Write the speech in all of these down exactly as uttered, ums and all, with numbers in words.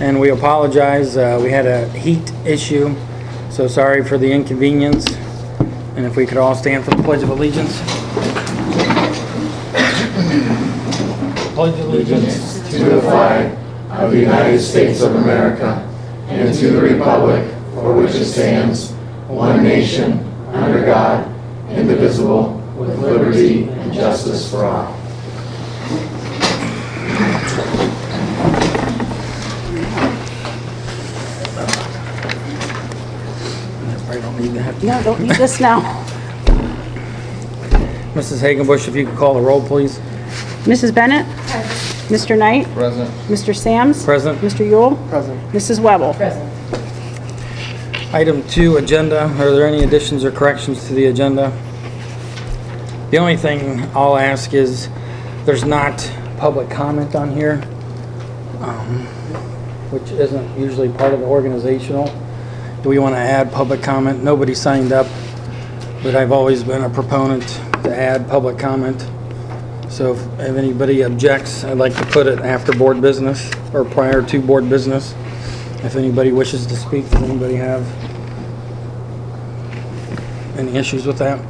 and we apologize. Uh, we had a heat issue, so sorry for the inconvenience. And if we could all stand for the Pledge of Allegiance. Pledge of Allegiance to the flag of the United States of America and to the republic for which it stands, one nation, under God, indivisible, with liberty and justice for all. I don't need that. No, don't need this now. Missus Hagenbush, if you could call the roll, please. Missus Bennett? Mister Knight? Present. Mister Sams? Present. Mister Yule? Present. Missus Webble? Present. Item two, agenda. Are there any additions or corrections to the agenda? The only thing I'll ask is there's not public comment on here, um, which isn't usually part of the organizational. Do we want to add public comment? Nobody signed up, but I've always been a proponent to add public comment. So if anybody objects, I'd like to put it after board business or prior to board business. If anybody wishes to speak, does anybody have any issues with that?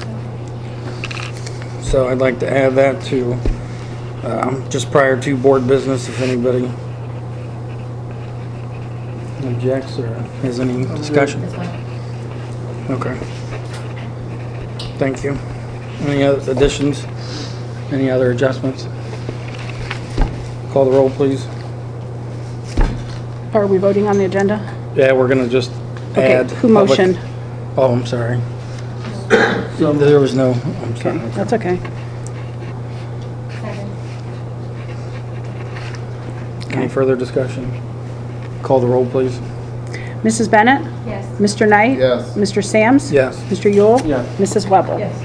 So I'd like to add that to um, just prior to board business if anybody objects or has any discussion. That's fine. Okay. Thank you. Any other additions? Any other adjustments? Call the roll, please. Are we voting on the agenda? Yeah, we're gonna just Okay, add. who public- motioned? Oh, I'm sorry. There was no, I'm sorry. Okay, that's okay. Any further discussion? Call the roll, please. Missus Bennett? Yes. Mister Knight? Yes. Mister Sams? Yes. Mister Yule? Yes. Missus Webble? Yes.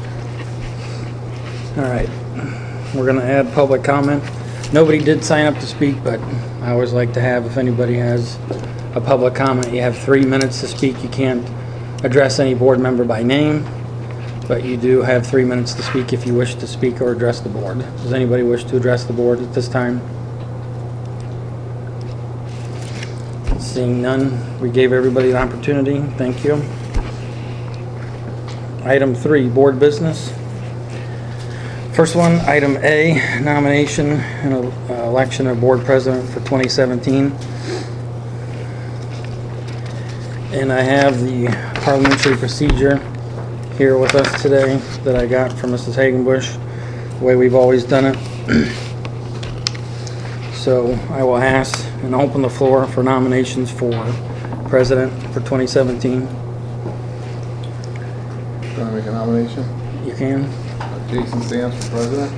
All right. We're gonna add public comment. Nobody did sign up to speak, but I always like to have, if anybody has a public comment, you have three minutes to speak. You can't address any board member by name, but you do have three minutes to speak if you wish to speak or address the board. Does anybody wish to address the board at this time? Seeing none, we gave everybody an opportunity. Thank you. Item three, board business. First one, item A, nomination and uh, election of board president for twenty seventeen. And I have the parliamentary procedure here with us today that I got from Missus Hagenbush, the way we've always done it. So I will ask and open the floor for nominations for president for twenty seventeen. Can I make a nomination? You can. Jason Sams for president.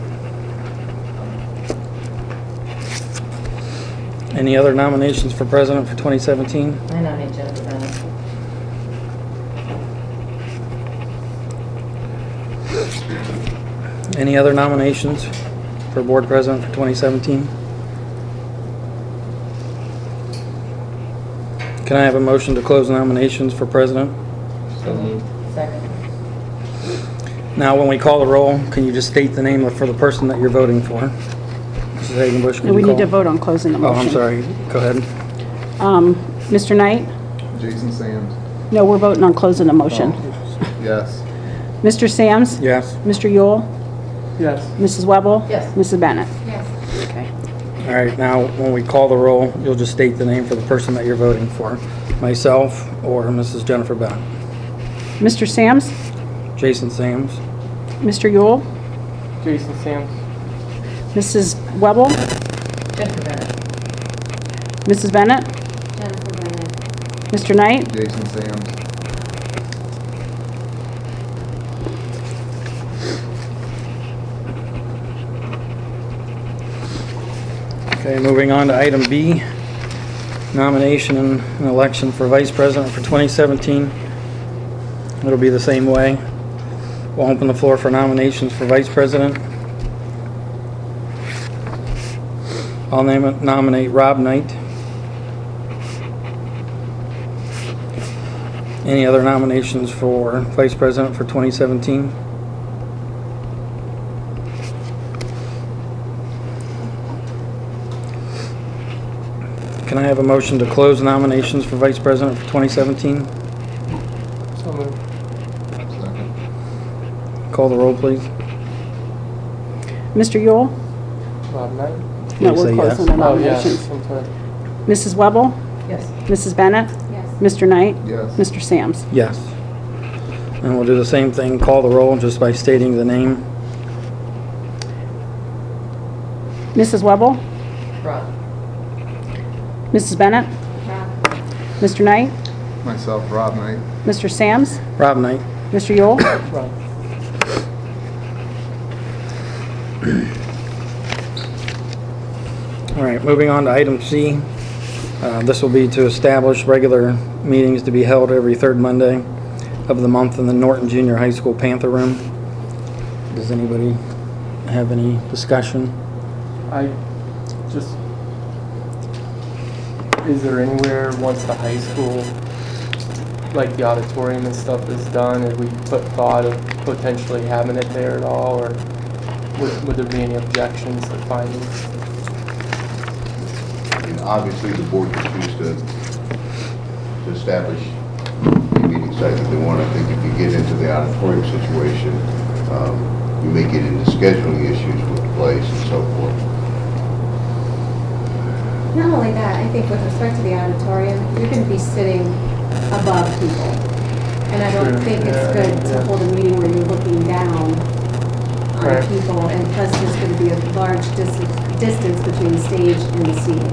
Any other nominations for president for twenty seventeen? I nominate Jennifer Bennett. Any other nominations for board president for twenty seventeen? Can I have a motion to close nominations for president? So moved. Second. Now, when we call the roll, can you just state the name of, for the person that you're voting for? Missus Hagenbush, can No, we you need to call? vote on closing the Oh, motion. I'm sorry. Go ahead. Um, Mister Knight? Jason Sams. No, we're voting on closing the motion. Yes. Mister Sams? Yes. Mister Yule? Yes. Missus Webble? Yes. Missus Bennett? Yes. Okay. All right, now, when we call the roll, you'll just state the name for the person that you're voting for. Myself or Missus Jennifer Bennett. Mister Sams? Jason Sams. Mister Yule? Jason Sams. Missus Webble? Jennifer Bennett. Missus Bennett? Jennifer Bennett. Mister Knight? Jason Sams. Okay, moving on to item B, nomination and an election for vice president for twenty seventeen. It'll be the same way. We'll open the floor for nominations for vice president. I'll name it, nominate Rob Knight. Any other nominations for vice president for twenty seventeen? Can I have a motion to close nominations for Vice President for twenty seventeen? So moved. Call the roll, please. Mister Yule? Rob Knight? No, Please we're say closing yes. the Oh, yes. nominations. I'm sorry. Missus Webble? Yes. Missus Bennett? Yes. Mister Knight? Yes. Mister Sams? Yes. And we'll do the same thing, call the roll just by stating the name. Missus Webble? Rob. Missus Bennett? Rob. Mister Knight? Myself, Rob Knight. Mister Sams? Rob Knight. Mister Yule? Rob. All right, moving on to item C. Uh, This will be to establish regular meetings to be held every third Monday of the month in the Norton Junior High School Panther Room. Does anybody have any discussion? I just, is there anywhere, once the high school, like the auditorium and stuff is done, have we put thought of potentially having it there at all, or would, would there be any objections to findings? I mean, obviously, the board can choose to, to establish a meeting site if they want. I think if you get into the auditorium situation, um, you may get into scheduling issues with the place and so forth. Not only that, I think with respect to the auditorium, you're going to be sitting above people. And I don't True, think yeah, it's good yeah. to hold a meeting where you're looking down on Right. people, and plus there's going to be a large dis- distance between the stage and the seating.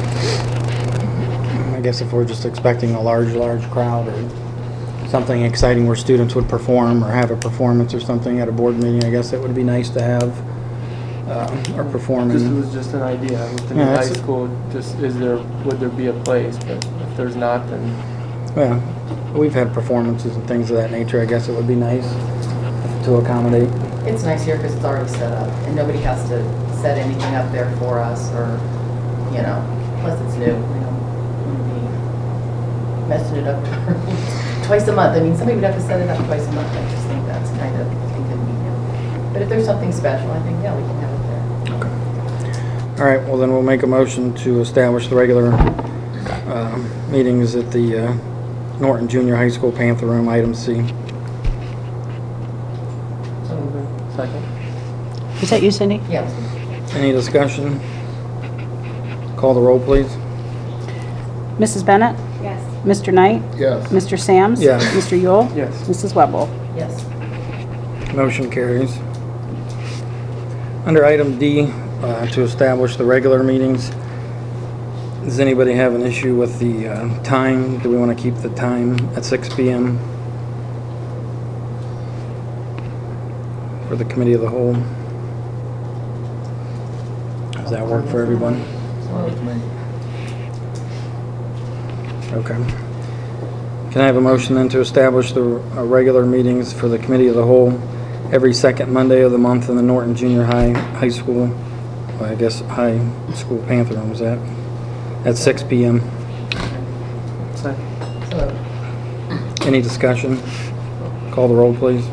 I guess if we're just expecting a large, large crowd or something exciting where students would perform or have a performance or something at a board meeting, I guess it would be nice to have uh, or performing. Just, it was just an idea, with the new Yeah, high that's- school, just, is there, would there be a place, but if there's not, then, Yeah, we've had performances and things of that nature. I guess it would be nice to accommodate. It's nice here because it's already set up and nobody has to set anything up there for us or, you know, plus it's new. We don't want to be messing it up twice a month. I mean, somebody would have to set it up twice a month. I just think that's kind of inconvenient. But if there's something special, I think, yeah, we can have it there. Okay. All right, well then we'll make a motion to establish the regular uh, meetings at the uh, Norton Junior High School Panther Room, item C. so moved. Second. Is that you, Cindy? Yes. Any discussion? Call the roll, please. Missus Bennett? Yes. Mister Knight? Yes. Mister Sams? Yes. Mister Yule? Yes. Missus Webble? Yes. Motion carries. Under item D, uh, to establish the regular meetings, does anybody have an issue with the uh, time? Do we want to keep the time at six P M for the committee of the whole? Does that work for everyone? Okay. Can I have a motion then to establish the uh, regular meetings for the committee of the whole every second Monday of the month in the Norton Junior High High School, well, I guess High School Panther Room, is that? At six P M Second. So, Any discussion? Call the roll, please.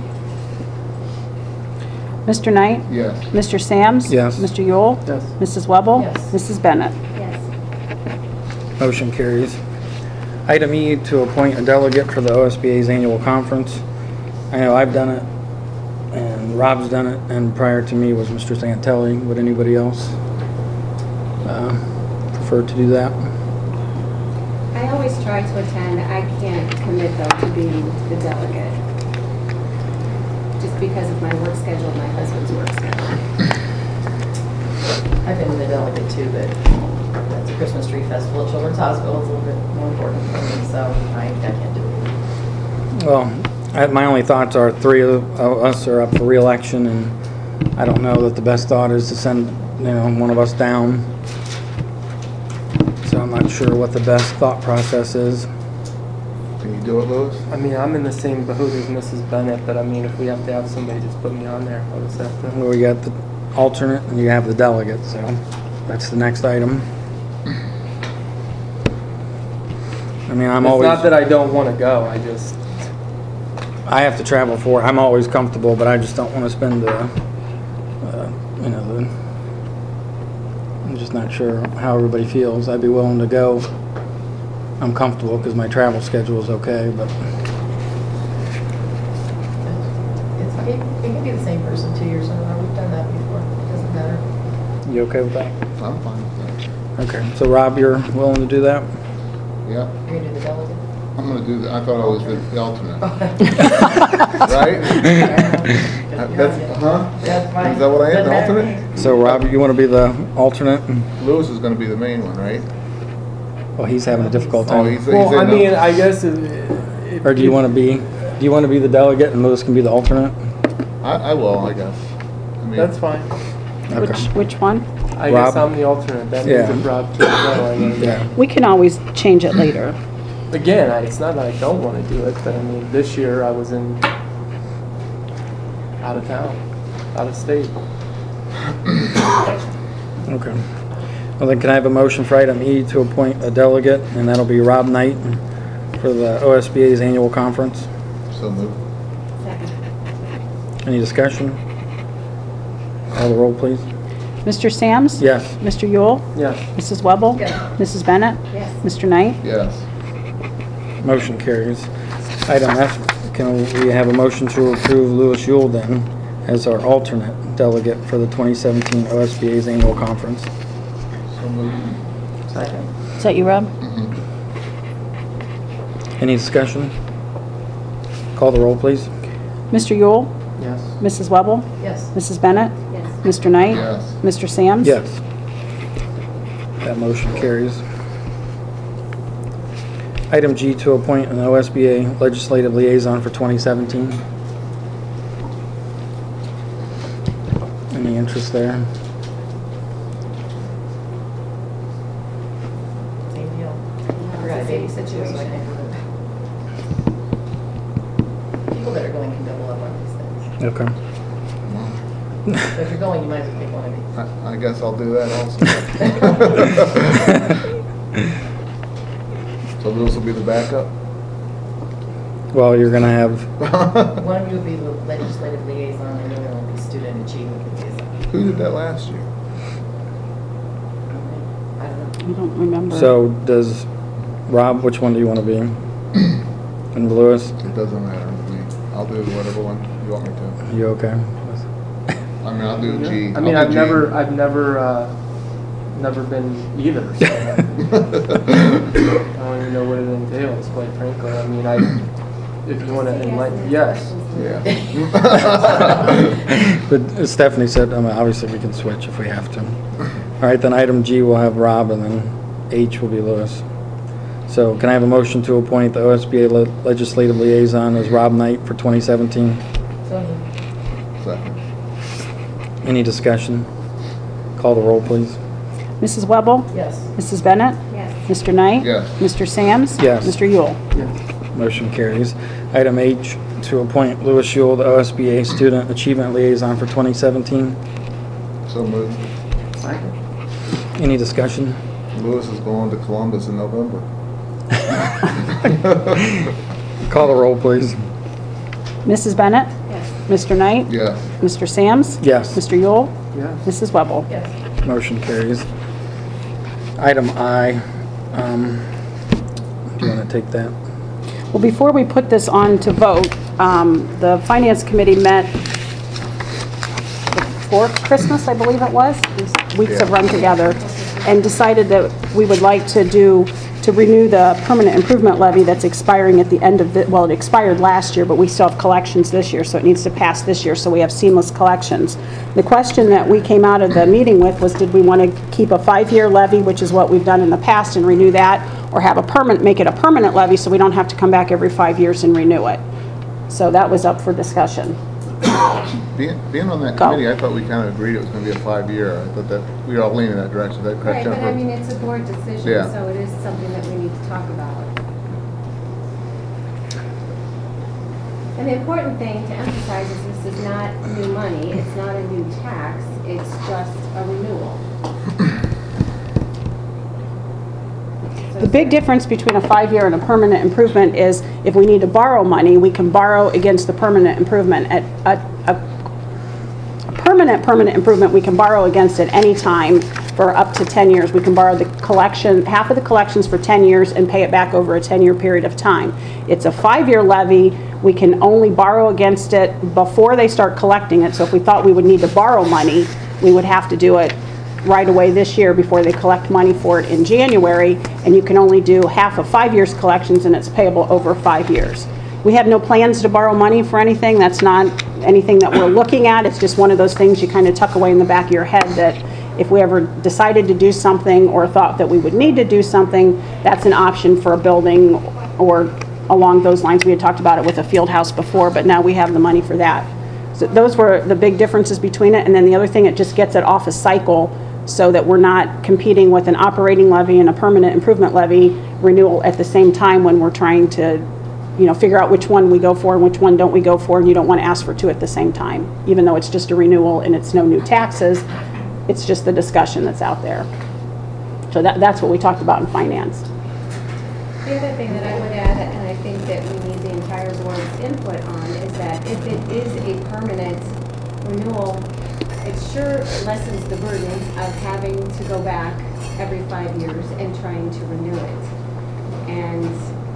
Mister Knight? Yes. Mister Sams? Yes. Mister Yule? Yes. Missus Webble? Yes. Missus Bennett? Yes. Motion carries. Item E, to appoint a delegate for the O S B A's annual conference. I know I've done it, and Rob's done it, and prior to me was Mister Santelli. Would anybody else uh, prefer to do that? I always try to attend. I can't commit though to being the delegate. Just because of my work schedule, and my husband's work schedule. I've been the delegate too, but that's a Christmas tree festival at Children's Hospital. It's a little bit more important for me, so I, I can't do it. Well, I, my only thoughts are three of, of us are up for re-election, and I don't know that the best thought is to send, you know, one of us down. So I'm not sure what the best thought process is. Can you do it, Louis? I mean, I'm in the same boat as Missus Bennett, but I mean, if we have to have somebody, just put me on there. I'll just have to. We got the alternate, and you have the delegate, so that's the next item. I mean, I'm It's always, not that I don't want to go, I just, I have to travel for it. I'm always comfortable, but I just don't want to spend the, uh, you know, the, I'm just just not sure how everybody feels. I'd be willing to go. I'm comfortable because my travel schedule is okay, but It's, it, it can be the same person two years in a row. We've done that before. It doesn't matter. you okay with that? I'm fine with Okay, so Rob, you're willing to do that? that. Yeah, You're gonna do the delegate? I'm gonna do that. I thought I was the the alternate. Right? That's, huh? That's fine. Is that what I am, the Doesn't matter to alternate? me. So Rob, you want to be the alternate? Lewis is gonna be the main one, right? Well, he's having a difficult Oh, time. he's, he's Well, I in mean, the, I guess if. if Or do you want to be, do you want to be the delegate and Lewis can be the alternate? I, I will, I guess. I mean, That's fine. Which, Okay. which one? I guess Rob? I'm the alternate. That Yeah. means if Rob can't go, I gotta go. Yeah. We can always change it later. Again, I, it's not that I don't want to do it, but I mean, this year I was in out of town, out of state. Okay. Well, then can I have a motion for item E to appoint a delegate, and that'll be Rob Knight for the O S B A's annual conference? so moved. Second. Any discussion? Call the roll, please. Mister Sams? Yes. Mister Yule? Yes. Missus Webble? Yes. Missus Bennett? Yes. Mister Knight? Yes. Motion carries. Item F, can we have a motion to approve Louis Yule then as our alternate delegate for the twenty seventeen O S B A's annual conference? So moved. Second. Is that you, Rob? Mhm. Any discussion? Call the roll, please. Mister Yule? Yes. Missus Webble? Yes. Missus Bennett? Yes. Mister Knight? Yes. Mister Sams? Yes. That motion carries. Item G, to appoint an O S B A legislative liaison for twenty seventeen. Any interest there? Same deal. I forgot to babysit you, so I can't do it. People that are going can double up on these things. Okay. So if you're going, you might as well pick one of these. I, I guess I'll do that also. So Lewis will be the backup? Well, you're gonna have, One of you will be the legislative liaison, and the other one will be student achievement liaison. Who did that last year? I don't know. I don't remember. so does, Rob, which one do you want to be? And Lewis, It doesn't matter to me. I'll do whatever one you want me to. you okay? I mean, I'll do G. I mean, I'll I've do G. never, I've never, uh, never been either. So I don't even know what it entails, quite frankly. I mean, I, if you want to enlighten, yes. Yeah. But Stephanie said, I mean, obviously we can switch if we have to. All right, then item G will have Rob, and then H will be Lewis. So can I have a motion to appoint the O S B A le- legislative liaison as Rob Knight for twenty seventeen? So, Second. Any discussion? Call the roll, please. Missus Webble? yes. Missus Bennett? Yes. Mister Knight? Yes. Mister Sams? Yes. Mister Yule? Yes. Motion carries. Item H, to appoint Louis Yule, the O S B A student achievement liaison for twenty seventeen. So moved. Second. Any discussion? Lewis is going to Columbus in November. Call the roll, please. Missus Bennett? Yes. Mister Knight? Yes. Mister Sams? Yes. Mister Yule? Yes. Missus Webble? Yes. Motion carries. Item I, um, do you want to take that? Well, before we put this on to vote, um, the Finance Committee met before Christmas, I believe it was. These weeks have run together, and decided that we would like to do, to renew the permanent improvement levy that's expiring at the end of the, well, it expired last year, but we still have collections this year, so it needs to pass this year, so we have seamless collections. The question that we came out of the meeting with was, did we want to keep a five-year levy, which is what we've done in the past, and renew that, or have a permanent, make it a permanent levy so we don't have to come back every five years and renew it? So that was up for discussion. Being, being on that Go. committee, I thought we kind of agreed it was going to be a five-year. I thought that, we all leaned in that direction. Is that Right, correct, but I mean, Jennifer? it's a board decision, Yeah. so it is something that we need to talk about. And the important thing to emphasize is this is not new money, it's not a new tax, it's just a renewal. The big difference between a five-year and a permanent improvement is if we need to borrow money, we can borrow against the permanent improvement. At a, a, a permanent, permanent improvement, we can borrow against at any time for up to ten years. We can borrow the collection, half of the collections for ten years and pay it back over a ten-year period of time. It's a five-year levy. We can only borrow against it before they start collecting it. So if we thought we would need to borrow money, we would have to do it right away this year before they collect money for it in January, and you can only do half of five years collections, and it's payable over five years. We have no plans to borrow money for anything. That's not anything that we're looking at. It's just one of those things you kind of tuck away in the back of your head that if we ever decided to do something or thought that we would need to do something, that's an option for a building or along those lines. We had talked about it with a field house before, but now we have the money for that. So those were the big differences between it. And then the other thing, it just gets it off a cycle so that we're not competing with an operating levy and a permanent improvement levy renewal at the same time when we're trying to, you know, figure out which one we go for and which one don't we go for, and you don't want to ask for two at the same time, even though it's just a renewal and it's no new taxes. It's just the discussion that's out there. So that, that's what we talked about in finance. The other thing that I would add, and I think that we need the entire board's input on, is that if it is a permanent renewal, it sure lessens the burden of having to go back every five years and trying to renew it. And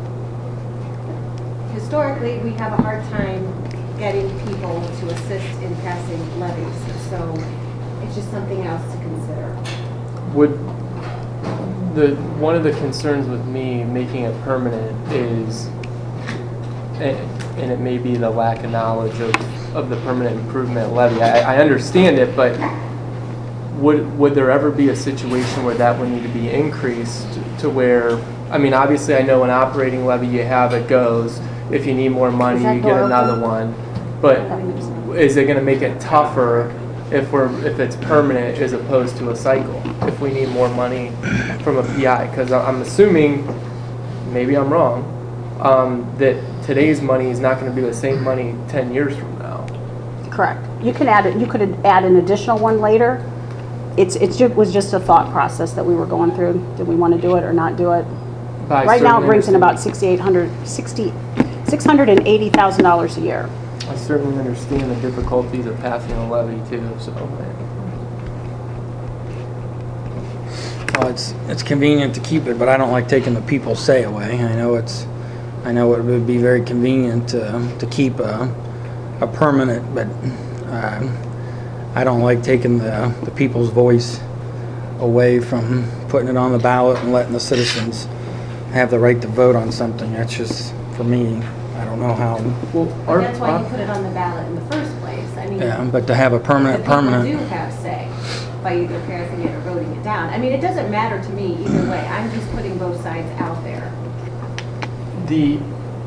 historically, we have a hard time getting people to assist in passing levies. So it's just something else to consider. Would the one of the concerns with me making it permanent is, and, and it may be the lack of knowledge of, of the permanent improvement levy. I, I understand it, but would would there ever be a situation where that would need to be increased to where, I mean, obviously I know an operating levy you have, it goes. If you need more money, you get another one. But is it going to make it tougher if we're if it's permanent as opposed to a cycle? If we need more money from a P I, because I'm assuming, maybe I'm wrong, um, that today's money is not going to be the same money ten years from now. Correct. You can add it. You could add an additional one later. It's it's just, was just a thought process that we were going through. Did we want to do it or not do it? But I right now, it certainly brings in understand- about sixty-eight hundred, sixty, six hundred and eighty thousand dollars a year. I certainly understand the difficulties of passing a levy too. So. Well, it's, it's convenient to keep it, but I don't like taking the people's say away. I know it's, I know it would be very convenient to, to keep a, a permanent, but uh, I don't like taking the, the people's voice away from putting it on the ballot and letting the citizens have the right to vote on something. That's just, for me, I don't know how. Well, But our, that's why you put it on the ballot in the first place. I mean, Yeah, but to have a the permanent, people permanent. do have say by either passing it or voting it down. I mean, it doesn't matter to me either way. I'm just putting both sides out there. the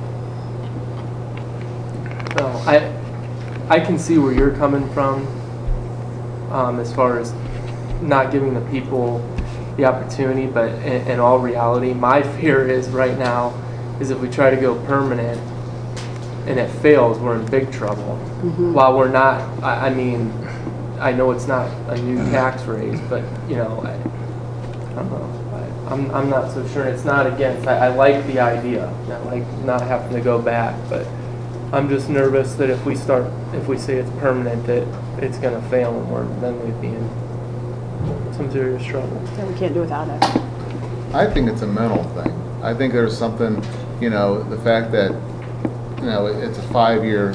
no, I I can see where you're coming from um, as far as not giving the people the opportunity, but in, in all reality, my fear is right now is if we try to go permanent and it fails, we're in big trouble. Mm-hmm. While we're not, I, I mean, I know it's not a new tax raise, but you know, I, I don't know. I, I'm I'm not so sure. It's not against. I, I like the idea. I like not having to go back, but I'm just nervous that if we start, if we say it's permanent, that it's going to fail, and we're then we'd be in some serious trouble. So we can't do without it. I think it's a mental thing. I think there's something, you know, the fact that, you know, it's a five-year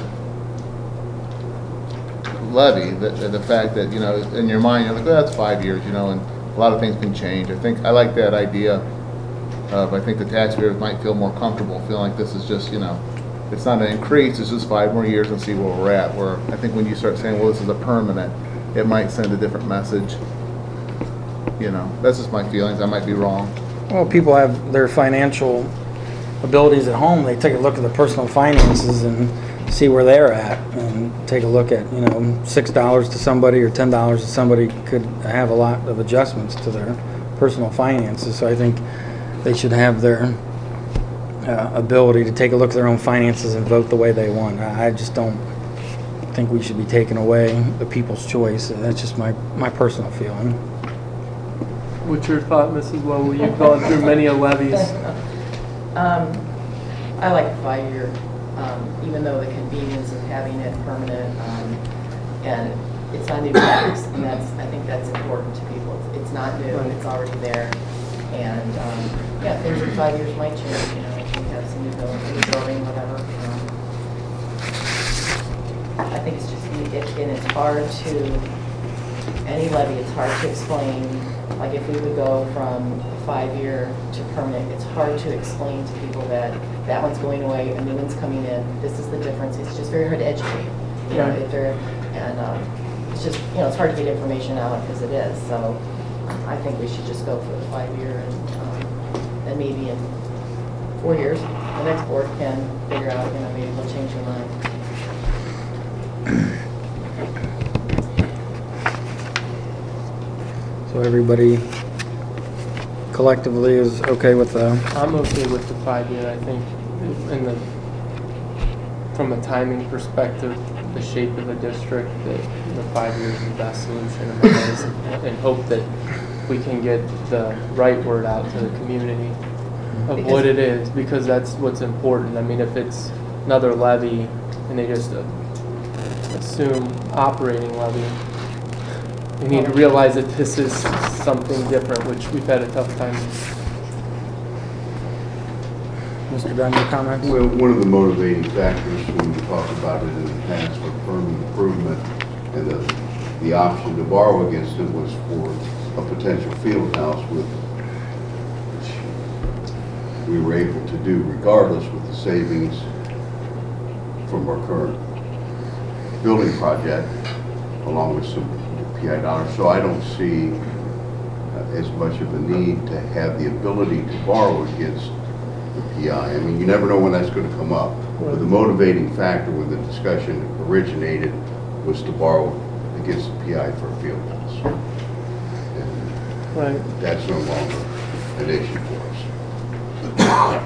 levy, the, the fact that, you know, in your mind, you're like, well, that's five years, you know, and a lot of things can change. I think, I like that idea of, I think the taxpayers might feel more comfortable feeling like this is just, you know, it's not an increase, it's just five more years and see where we're at. Where I think when you start saying, well, this is a permanent, it might send a different message. You know, that's just my feelings. I might be wrong. Well, people have their financial abilities at home. They take a look at the personal finances and see where they're at, and take a look at, you know, six dollars to somebody or ten dollars to somebody could have a lot of adjustments to their personal finances. So I think they should have their uh, ability to take a look at their own finances and vote the way they want. I I just don't think we should be taking away the people's choice. That's just my, my personal feeling. What's your thought, Missus Lowell? You've gone through many a levies. Um, I like five-year, um, even though the convenience of having it permanent, um, and it's not new tax, and that's, I think that's important to people. It's not new, Right. it's already there. And, um, yeah, things in five years might change, you know, if we have some new building, new building, whatever. um, I think it's just, it, and it's hard to, any levy, it's hard to explain, like if we would go from five-year to permanent, it's hard to explain to people that that one's going away, a new one's coming in, this is the difference. It's just very hard to educate, you know, Right. if they're, and, um, it's just, you know, it's hard to get information out as it is, so I think we should just go for the five-year and, um, and maybe in four years, the next board can figure out, you know, maybe they'll change their mind. So everybody collectively is okay with the, I'm okay with the five-year, I think, in the, from a timing perspective, the shape of the district, that the five years is the best solution in my eyes, and and hope that we can get the right word out to the community of what it is, because that's what's important. I mean, if it's another levy and they just uh, assume operating levy, we need to realize that this is something different, which we've had a tough time. Mister Dunn, your comments? Well, one of the motivating factors when we talked about it in the past for permanent improvement and the, the option to borrow against it was for a potential field house, with which we were able to do regardless with the savings from our current building project, along with some P I dollars. So I don't see uh, as much of a need to have the ability to borrow against the P I. I mean, you never know when that's going to come up. But the motivating factor when the discussion originated was to borrow against the P I for a field house. And Right. that's no longer an issue for us.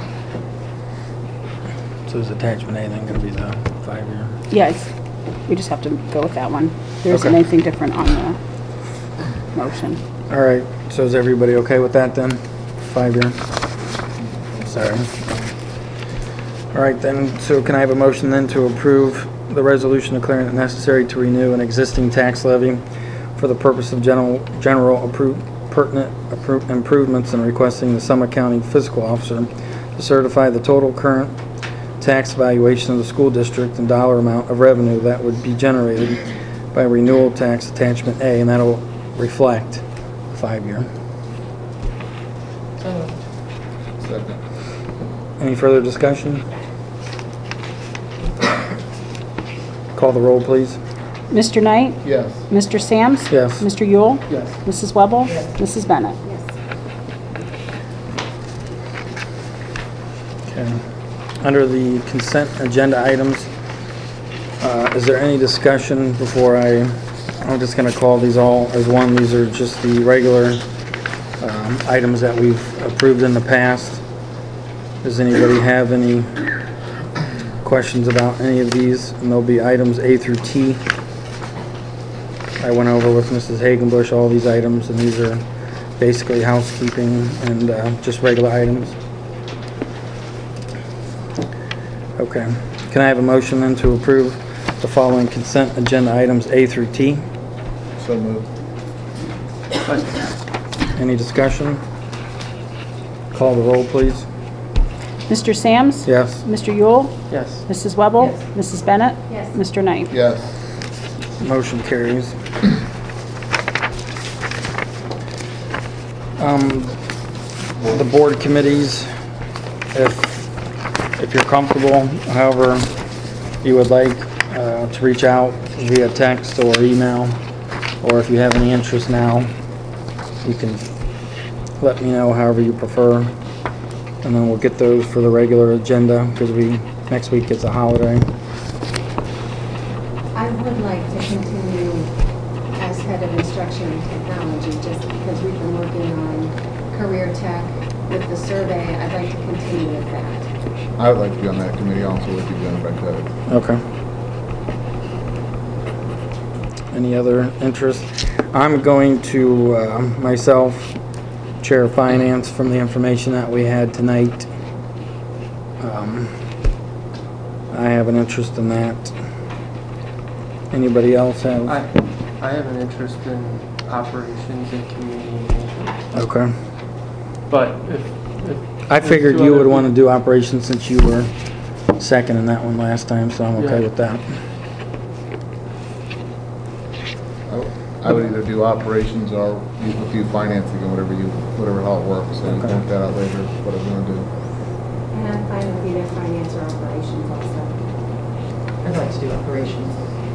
So is attachment A then going to be the five-year? Yeah, it's, we just have to go with that one. There isn't Okay. anything different on the motion. All right, so is everybody okay with that then? Five-year? Sorry. All right then, so can I have a motion then to approve the resolution declaring it necessary to renew an existing tax levy for the purpose of general, general appro- pertinent appro- improvements, and requesting the Summit County Fiscal Officer to certify the total current tax valuation of the school district and dollar amount of revenue that would be generated by renewal tax attachment A, and that'll reflect five-year. Second. Any further discussion? Call the roll, please. Mister Knight? Yes. Mister Sams? Yes. Mister Yule? Yes. Missus Webble? Yes. Missus Bennett? Yes. Okay. Under the consent agenda items, uh, is there any discussion before I, I'm just going to call these all as one. These are just the regular um, items that we've approved in the past. Does anybody have any questions about any of these? And there'll be items A through T. I went over with Missus Hagenbush all these items, and these are basically housekeeping and uh, just regular items. Okay. Can I have a motion then to approve the following consent agenda items A through T? So moved. Any discussion? Call the roll, please. Mister Sams? Yes. Mister Yule? Yes. Missus Webble? Yes. Missus Bennett? Yes. Mister Knight? Yes. Motion carries. Um, the board committees, if, if you're comfortable, however you would like, uh, to reach out via text or email, or if you have any interest now, you can let me know however you prefer, and then we'll get those for the regular agenda, because we, next week is a holiday. I would like to continue as head of instruction and technology, just because we've been working on career tech with the survey. I'd like to continue with that. I would like to be on that committee also with you, Jennifer. Okay. Any other interest? I'm going to, uh, myself, chair finance from the information that we had tonight. Um, I have an interest in that. Anybody else have? I, I have an interest in operations and community engagement. Okay. But if, if I there's figured two you other would want to people- do operations since you were second in that one last time, so I'm okay Yeah. with that. I would either do operations or you with you financing or whatever you, whatever how it works, so you can work that out later, what I'm gonna do. And I'm fine with either finance or operations also. I'd like to do operations.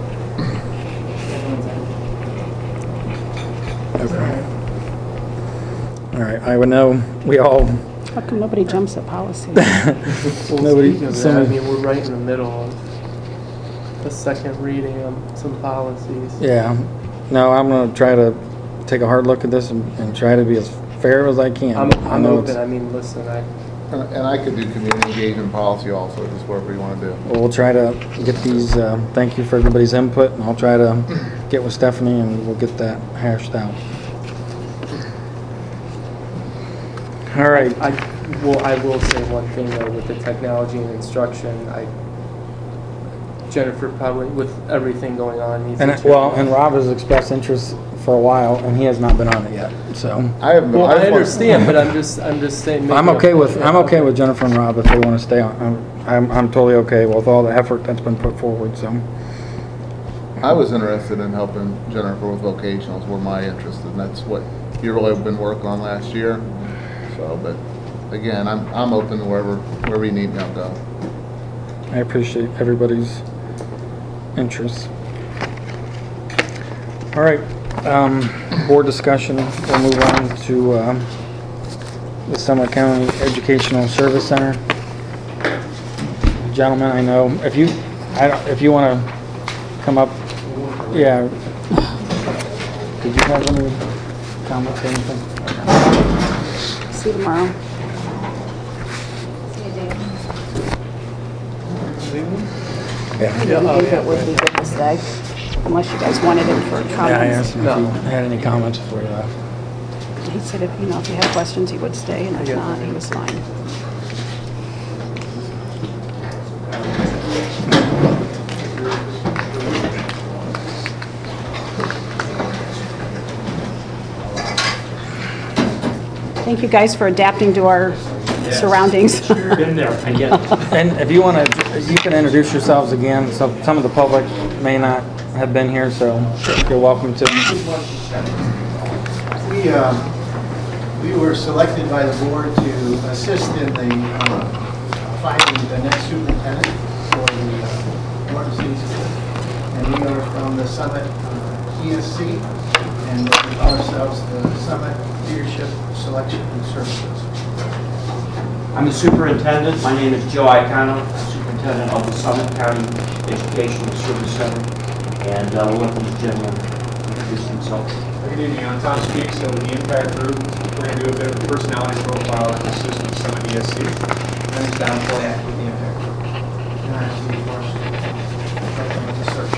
Everyone's in. Okay. All right, I would know, we all, How come nobody jumps at policy? Well, Nobody- speaking of that, I somebody- mean, we're right in the middle of the second reading of some policies. yeah. No, I'm gonna try to take a hard look at this and, and try to be as fair as I can. I'm, I I'm know open, it's- I mean, listen, I, And and I could do community engagement policy also, just whatever you wanna do. We'll try to get these, uh, thank you for everybody's input, and I'll try to get with Stephanie and we'll get that hashed out. All right, I, well, I will say one thing though, with the technology and instruction, I, Jennifer probably, with everything going on, needs to. and, well, and Rob has expressed interest for a while, and he has not been on it yet, so. I have no. Well, I just want- understand, but I'm just, I'm just saying. I'm making a okay with, point. I'm okay with Jennifer and Rob if they want to stay on. I'm, I'm, I'm totally okay with all the effort that's been put forward, so. I was interested in helping Jennifer with vocationals, were my interest, and that's what you really have been working on last year. So, but again, I'm, I'm open to wherever, wherever you need me, I'll go. I appreciate everybody's interest. All right, um, board discussion, we'll move on to, um, the Summit County Educational Service Center. Gentlemen, I know, if you, I don't, if you wanna come up, yeah. Did you have any comments or anything? See you tomorrow. See you, Dave. Yeah. Yeah, oh, Input yeah. would be good to stay, unless you guys wanted him for Yeah, I comments. asked him if No. he had any comments before he left. He said if, you know, if he had questions, he would stay, and if Yeah. not, he was fine. Thank you guys for adapting to our surroundings. Been there, I get it. And if you want to, you can introduce yourselves again. So some of the public may not have been here, so you're welcome to. We, uh, we were selected by the board to assist in the uh, finding the next superintendent for the uh, Warren City School. And we are from the Summit uh, E S C, and we call ourselves the Summit Leadership Selection and Services. I'm the superintendent. My name is Joe Iacano, superintendent of the Summit County Educational Service Center. And uh, we'll let these gentlemen introduce themselves. Good evening, I'm Tom Speaks of the Impact Group. We're going to do a bit of a personality profile of the assistant to Summit E S C. My name is Don Polak with the Impact Group. And I'm Steve Marshall, Director of the Search.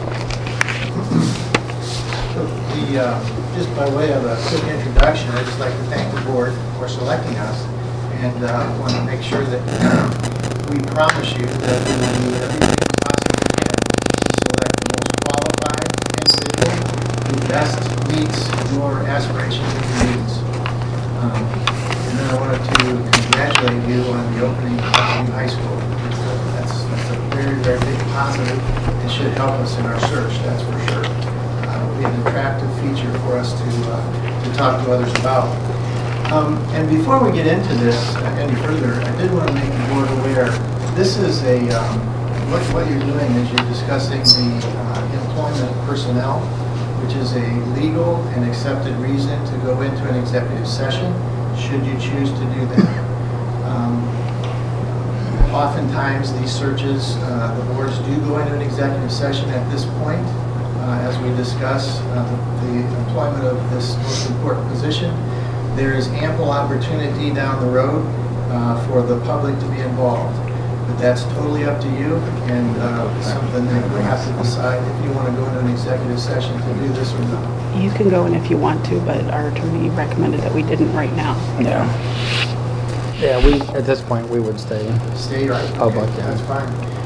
So the, uh, just by way of a quick introduction, I'd just like to thank the board for selecting us, and uh, want to make sure that uh, we promise you that we will do everything we possibly can to select the most qualified individual who best meets your aspirations and needs. Um, And then I wanted to congratulate you on the opening of the new high school. That's, that's a very, very big positive. It should help us in our search, that's for sure. Uh, It'll be an attractive feature for us to, uh, to talk to others about. Um, And before we get into this any further, I did want to make the board aware, this is a, um, what, what you're doing is you're discussing the uh, employment of personnel, which is a legal and accepted reason to go into an executive session, should you choose to do that. Um, Oftentimes, these searches, uh, the boards do go into an executive session at this point, uh, as we discuss uh, the the employment of this most important position. There is ample opportunity down the road uh, for the public to be involved. But that's totally up to you, and uh, something that we'll have to decide if you want to go into an executive session to do this or not. You can go in if you want to, but our attorney recommended that we didn't right now. Yeah. Yeah, we, at this point, we would stay. Stay right. Public, Okay, yeah. That's fine.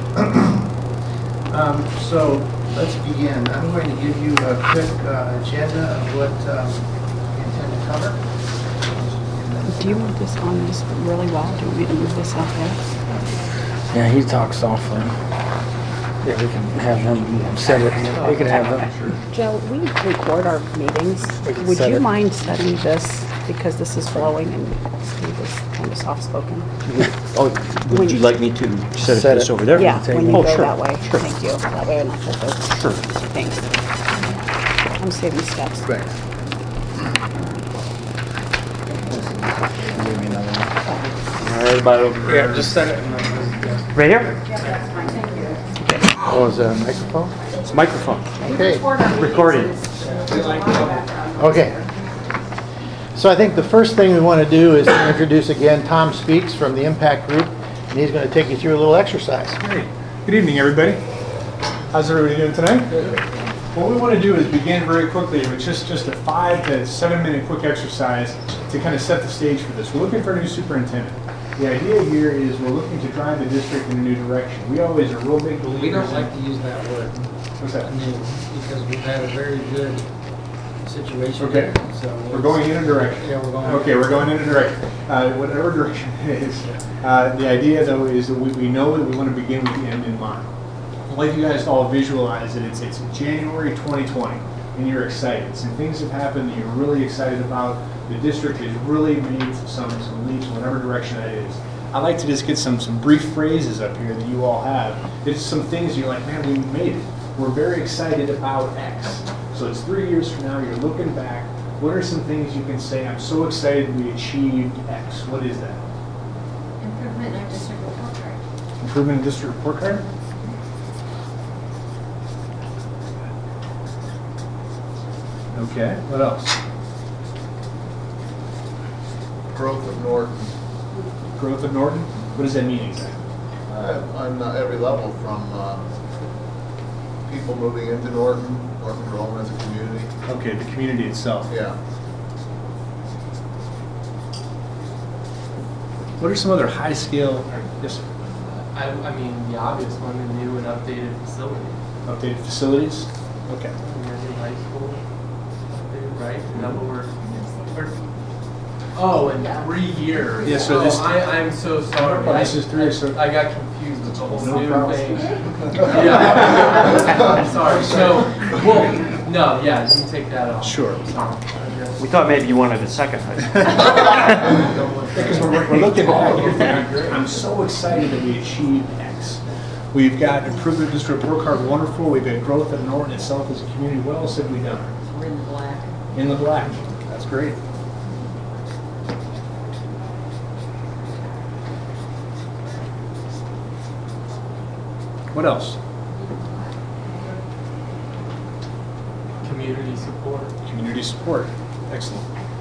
Um, So let's begin. I'm going to give you a quick uh, agenda of what um, we intend to cover. do you want this on this really well? Do you want me to move this out there? Yeah, he talks softly. Yeah, we can have him set it. We can have them. Joe, we record our meetings. We can Would set you it. mind setting this, because this is flowing and Steve is kind of soft-spoken? Oh, would you like me to set it Set this it. over there? Yeah, when you Oh, go sure, that way. sure. Thank you. That way I'm not focused. Sure. Thanks. I'm saving steps. All right, about over Yeah, just set it. right here? Oh, is that a microphone? It's microphone. Okay. Recording. Okay. So I think the first thing we want to do is to introduce again Tom Speaks from the Impact Group, and he's going to take you through a little exercise. Great. Good evening, everybody. How's everybody doing tonight? What we want to do is begin very quickly with just, just a five to seven minute quick exercise to kind of set the stage for this. We're looking for a new superintendent. The idea here is we're looking to drive the district in a new direction. We always are real big believers We don't in- like to use that word. What's that? New, because we've had a very good situation. Okay. So We're going in a direction. Yeah, we're going. Okay, we're going in a direction. Uh, whatever direction it is. Uh, the idea, though, is that we, we know that we want to begin with the end in mind. I'd like you guys to all visualize that it's, it's January twenty twenty, and you're excited. Some things have happened that you're really excited about. The district has really made some, some leaps in whatever direction that is. I'd like to just get some, some brief phrases up here that you all have. It's some things you're like, man, we made it. We're very excited about X. So it's three years from now, you're looking back. What are some things you can say, I'm so excited we achieved X? What is that? Improvement in our district report card. Improvement in district report card? Okay, what else? Growth of Norton, Growth of Norton? What does that mean exactly? uh, on uh, every level, from uh, people moving into Norton, Norton growing as a community. Okay, the community itself. Yeah. What are some other high scale, yes, sir, I, I mean, the obvious one, the new and updated facility. updated facilities? Okay. American High School, updated, right? Is that what we're, we're- oh, in three years. Yeah, so Oh, this- I, I'm so sorry. Oh, this is three, I- so- I got confused with the whole No new problem. thing. Yeah. I'm sorry. So, well, no, yeah, you can take that off. Sure. So, I guess- We thought maybe you wanted a second high school. Because we're, we're looking back, you're thinking, I'm so excited that we achieved X. We've got improvement district report card, wonderful. We've got growth of Norton itself as a community. What else have we done? We're in the black. In the black. That's great. What else? Community support. Community support. Excellent.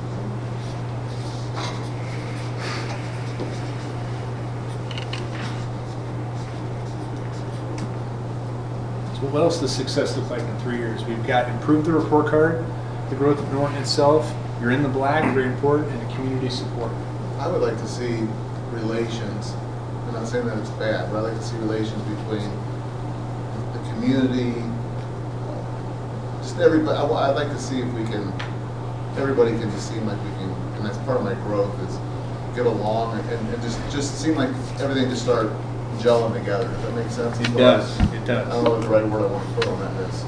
So what else does success look like in three years? We've got improved the report card, the growth of Norton itself. You're in the black, very important, and the community support. I would like to see relations, I'm not saying that it's bad, but I'd like to see relations between the community, just everybody, I wa- I'd like to see if we can, everybody can just seem like we can, and that's part of my growth, is get along and, and just, just seem like everything just start gelling together. Does that make sense? It does, it I don't does. know what the right word I want to put on that is.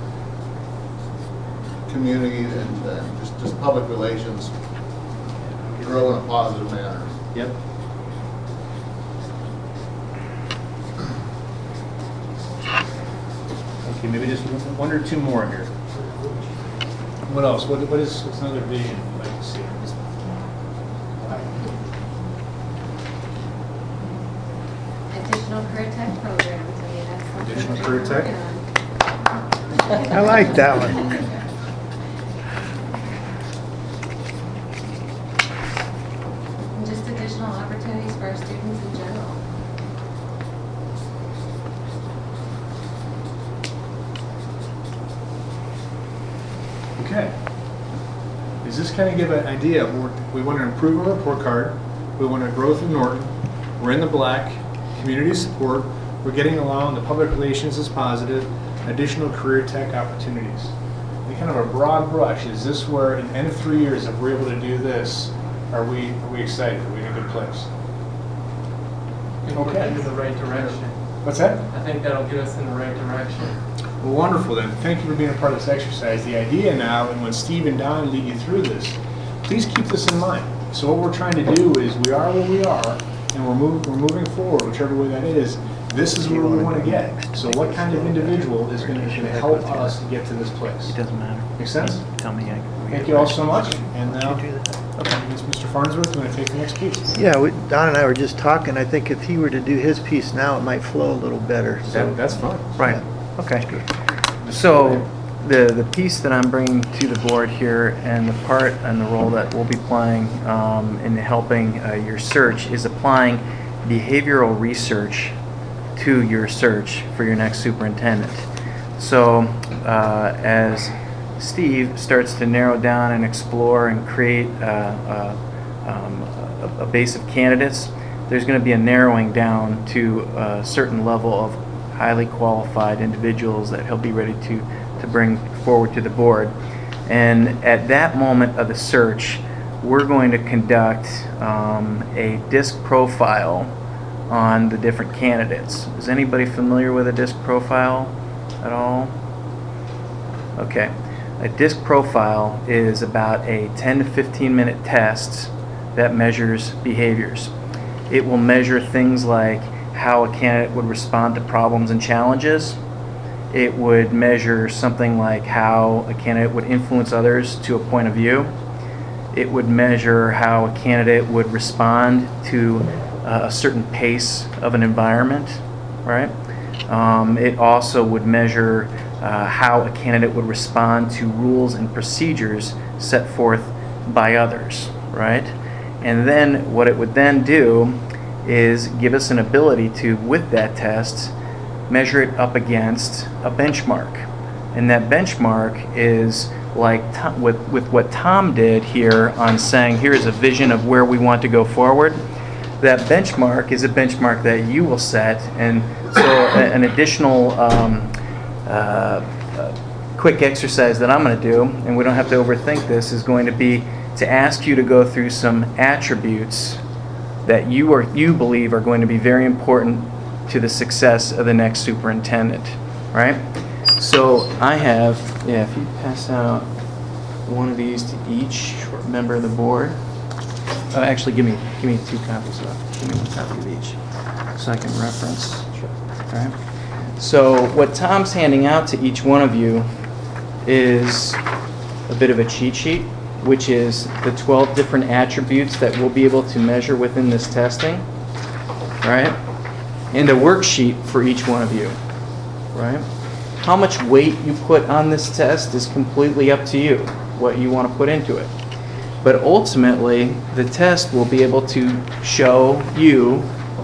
Community and, and just, just public relations grow in a positive manner. Yep. Okay, maybe just one or two more here. What else? What, what is, what's another vision you'd like to see? Additional career tech programs, I mean, that's something. Additional that career we're tech? working on. I like that one. And just additional opportunities for our students in general. Okay. Does this kind of give an idea of what we want to improve our report card, we want a growth in Norton, we're in the black, community support, we're getting along, the public relations is positive, additional career tech opportunities. And kind of a broad brush, is this where in the end of three years, if we're able to do this, Are we, are we excited? Are we in a good place? I think we're Okay. headed in the right direction. What's that? I think that'll get us in the right direction. Well, wonderful then. Thank you for being a part of this exercise. The idea now, and when Steve and Don lead you through this, please keep this in mind. So what we're trying to do is we are where we are, and we're moving, we're moving forward, whichever way that is. This is where we want to get. So what kind of individual is going to help us to get to this place? It doesn't matter. Make sense? Tell me. I- Thank you all so much. And now, okay, Mister Farnsworth, you want to take the next piece? Yeah, we- Don and I were just talking, I think if he were to do his piece now, it might flow a little better, so. That, that's fine. Right, okay. So, the, the piece that I'm bringing to the board here and the part and the role that we'll be playing um, in helping uh, your search is applying behavioral research to your search for your next superintendent. So, uh, as Steve starts to narrow down and explore and create uh, uh, um, a, a base of candidates, there's going to be a narrowing down to a certain level of highly qualified individuals that he'll be ready to, to bring forward to the board. And at that moment of the search, we're going to conduct um, a DISC profile on the different candidates. Is anybody familiar with a DISC profile at all? Okay. A DISC profile is about a ten to fifteen minute test that measures behaviors. It will measure things like how a candidate would respond to problems and challenges. It would measure something like how a candidate would influence others to a point of view. It would measure how a candidate would respond to uh, a certain pace of an environment, right? Um, it also would measure uh, how a candidate would respond to rules and procedures set forth by others, right? And then what it would then do is give us an ability to, with that test, measure it up against a benchmark. And that benchmark is like Tom, with, with what Tom did here on saying, here's a vision of where we want to go forward. That benchmark is a benchmark that you will set, and so a, an additional um, uh, uh, quick exercise that I'm going to do, and we don't have to overthink this, is going to be to ask you to go through some attributes that you are you believe are going to be very important to the success of the next superintendent, right? So I have, yeah, if you pass out one of these to each member of the board. Uh, actually, give me give me two copies of it. Give me one copy of each, so I can reference. All right. So what Tom's handing out to each one of you is a bit of a cheat sheet, which is the twelve different attributes that we'll be able to measure within this testing, right? And a worksheet for each one of you, right? How much weight you put on this test is completely up to you, what you want to put into it. But ultimately, the test will be able to show you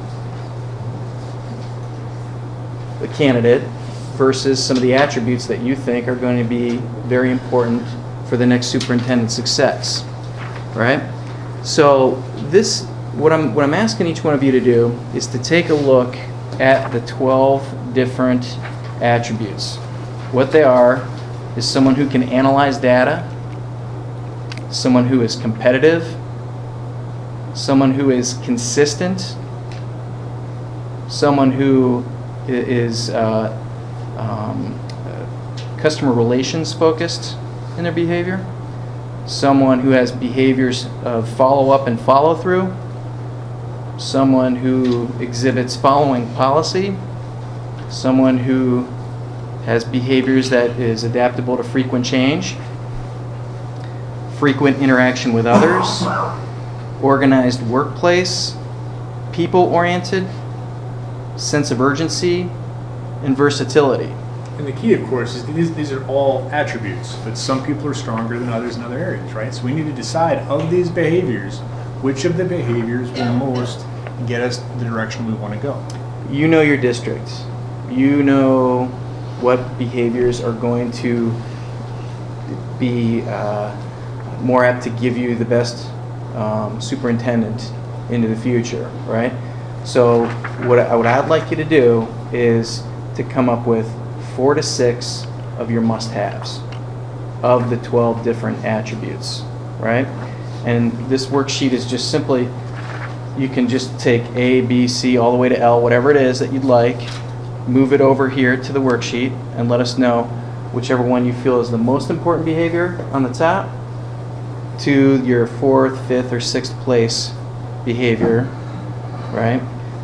the candidate versus some of the attributes that you think are going to be very important for the next superintendent's success, right? So this, what I'm what I'm asking each one of you to do is to take a look at the twelve different attributes. What they are is someone who can analyze data, someone who is competitive, someone who is consistent, someone who is uh, um, uh, customer relations focused in their behavior, someone who has behaviors of follow-up and follow-through, someone who exhibits following policy, someone who has behaviors that is adaptable to frequent change, frequent interaction with others, organized workplace, people-oriented, sense of urgency, and versatility. And the key, of course, is these, these are all attributes, but some people are stronger than others in other areas, right? So we need to decide of these behaviors, which of the behaviors will most get us the direction we want to go. You know your district. You know what behaviors are going to be uh, more apt to give you the best um, superintendent into the future, right? So what, I, what I'd like you to do is to come up with four to six of your must-haves of the twelve different attributes, right? And this worksheet is just simply, you can just take A, B, C, all the way to L, whatever it is that you'd like, move it over here to the worksheet, and let us know whichever one you feel is the most important behavior on the top to your fourth, fifth, or sixth place behavior, right?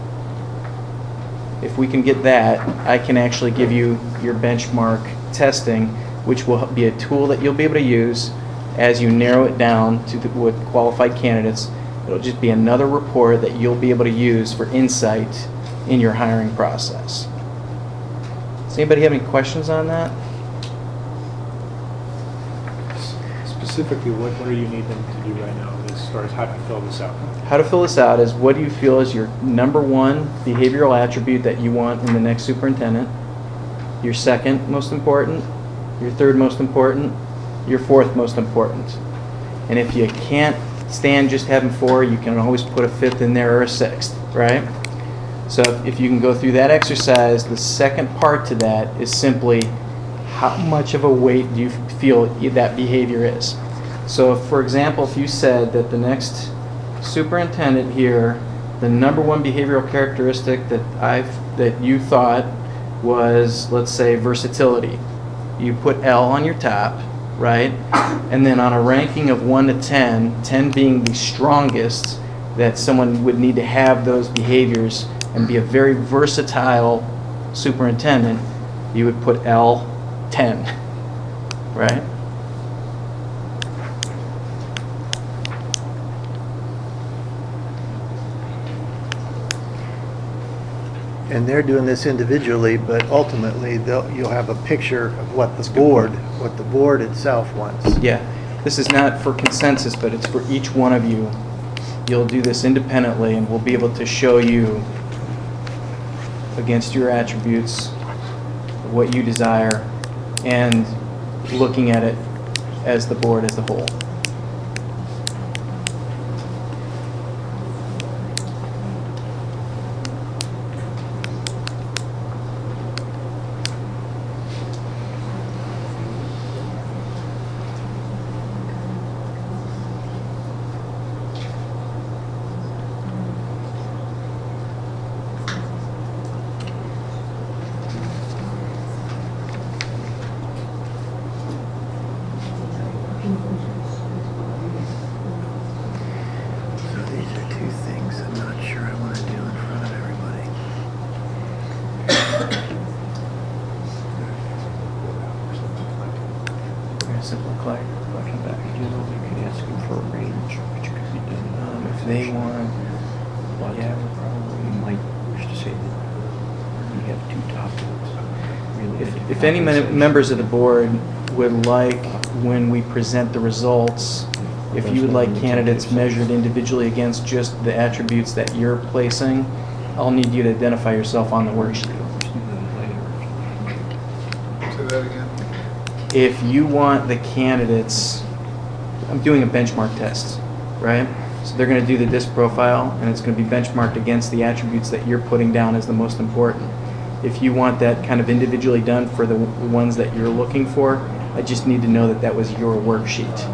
If we can get that, I can actually give you your benchmark testing, which will be a tool that you'll be able to use as you narrow it down to the, with qualified candidates. It'll just be another report that you'll be able to use for insight in your hiring process. Does anybody have any questions on that? Specifically, what, what do you need them to do right now as far as how to fill this out? How to fill this out is, what do you feel is your number one behavioral attribute that you want in the next superintendent, your second most important, your third most important, your fourth most important. And if you can't stand just having four, you can always put a fifth in there or a sixth, right? So if you can go through that exercise, the second part to that is simply, how much of a weight do you feel that behavior is? So if, for example, if you said that the next superintendent here, the number one behavioral characteristic that I've that you thought was, let's say, versatility, you put L on your top, right? And then on a ranking of one to ten, ten being the strongest, that someone would need to have those behaviors and be a very versatile superintendent, you would put L ten, right? And they're doing this individually, but ultimately, they'll, you'll have a picture of what the board, what the board itself wants. Yeah, this is not for consensus, but it's for each one of you. You'll do this independently, and we'll be able to show you against your attributes what you desire, and looking at it as the board as a whole. So these are two things I'm not sure I want to do in front of everybody. Very simple click, clicking back. You know, you can ask them for a range, which could be done. Um, if they want, But yeah, we're probably. you might wish to say that we have two topics. Really, If, if any men- members of the board would like, when we present the results, if you would like candidates measured individually against just the attributes that you're placing, I'll need you to identify yourself on the worksheet. Say that again. If you want the candidates, I'm doing a benchmark test, right? So they're going to do the DISC profile, and it's going to be benchmarked against the attributes that you're putting down as the most important. If you want that kind of individually done for the w- ones that you're looking for, I just need to know that that was your worksheet.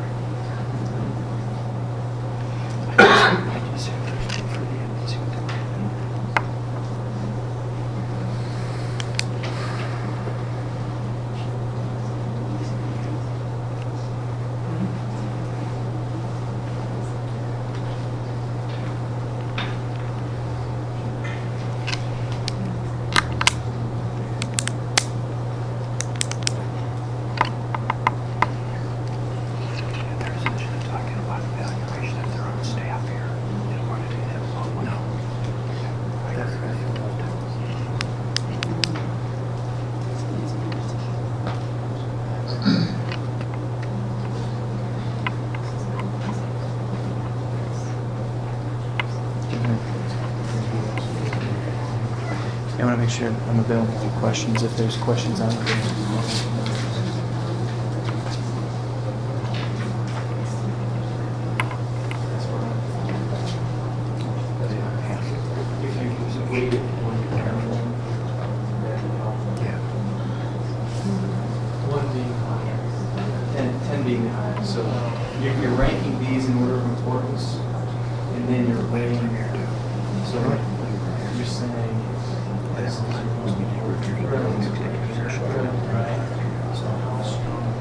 I just have to look for the end and see what sure I'm available for questions if there's questions on it. One being high, ten, ten being the highest. So you're, you're ranking these in order of importance, and then you're weighing. So you're saying this is right. So how strong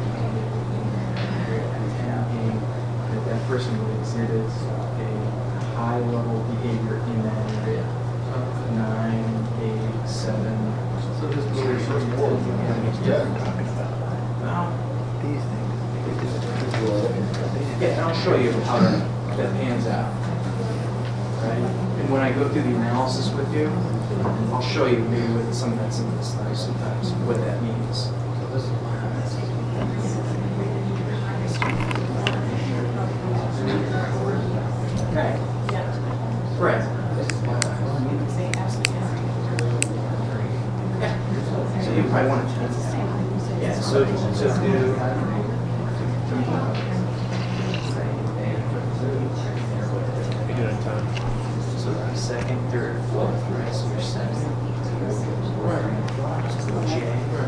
being that that person will exhibit a high level behavior in that area. Nine, eight, seven. So this is what we're more talking about. Well, these things. Yeah, and I'll show you how that, that pans out. Right? And when I go through the analysis with you, I'll show you maybe with some of that sometimes, sometimes what that means. Okay. Right. So you probably want to change this. Yeah, so just do. So second, third, fourth, right? So you're second. J.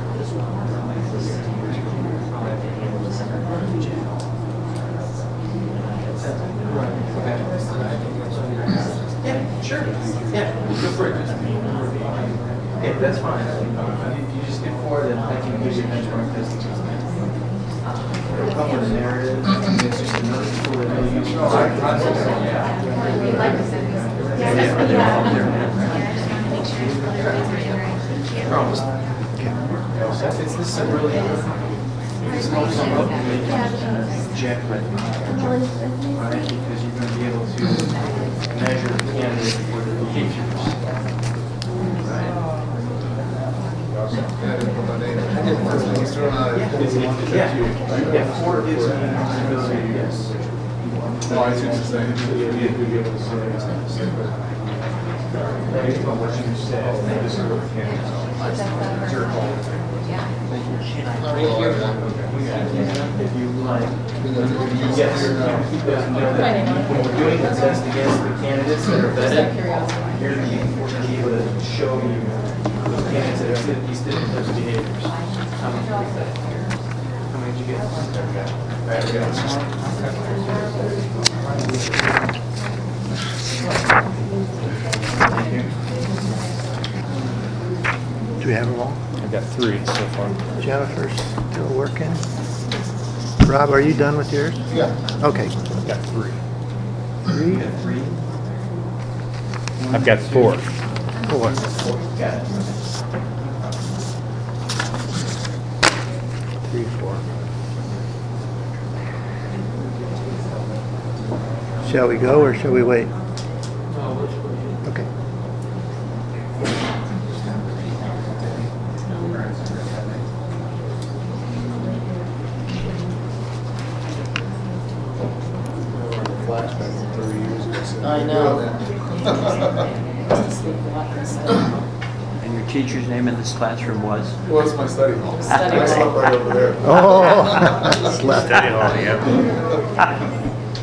Yeah, sure. Yeah, go for it. Yeah, that's fine. You, you just get four, then I can use your benchmark test. It'll come with a narrative. It's just another tool that I use. We'd like to send these. Promise. Okay. It's this is really this helps them up and make it jet ready, right? Because you're going to be able to measure the candidate for the behaviors, right? Yeah, yeah, four gives me the ability, yes. Oh, I see what you're saying. Based on what you said, this is what the candidate is. Your call. If you like, yes, when we're doing the test against the candidates that are vetted, you're going to be able to show you the candidates that exhibit these different types of behaviors. How many How many did you get? Right, Thank you. Do we have them all? I've got three so far. Jennifer's still working. Rob, are you done with yours? Yeah. Okay. I've got three. Three? Three. I've got four. Four. Got it. Three, four. Shall we go or shall we wait? Okay. I know. And your teacher's name in this classroom was? Well, it's my study hall. Study I slept hall. right over there. Oh, slept. Study hall, yeah.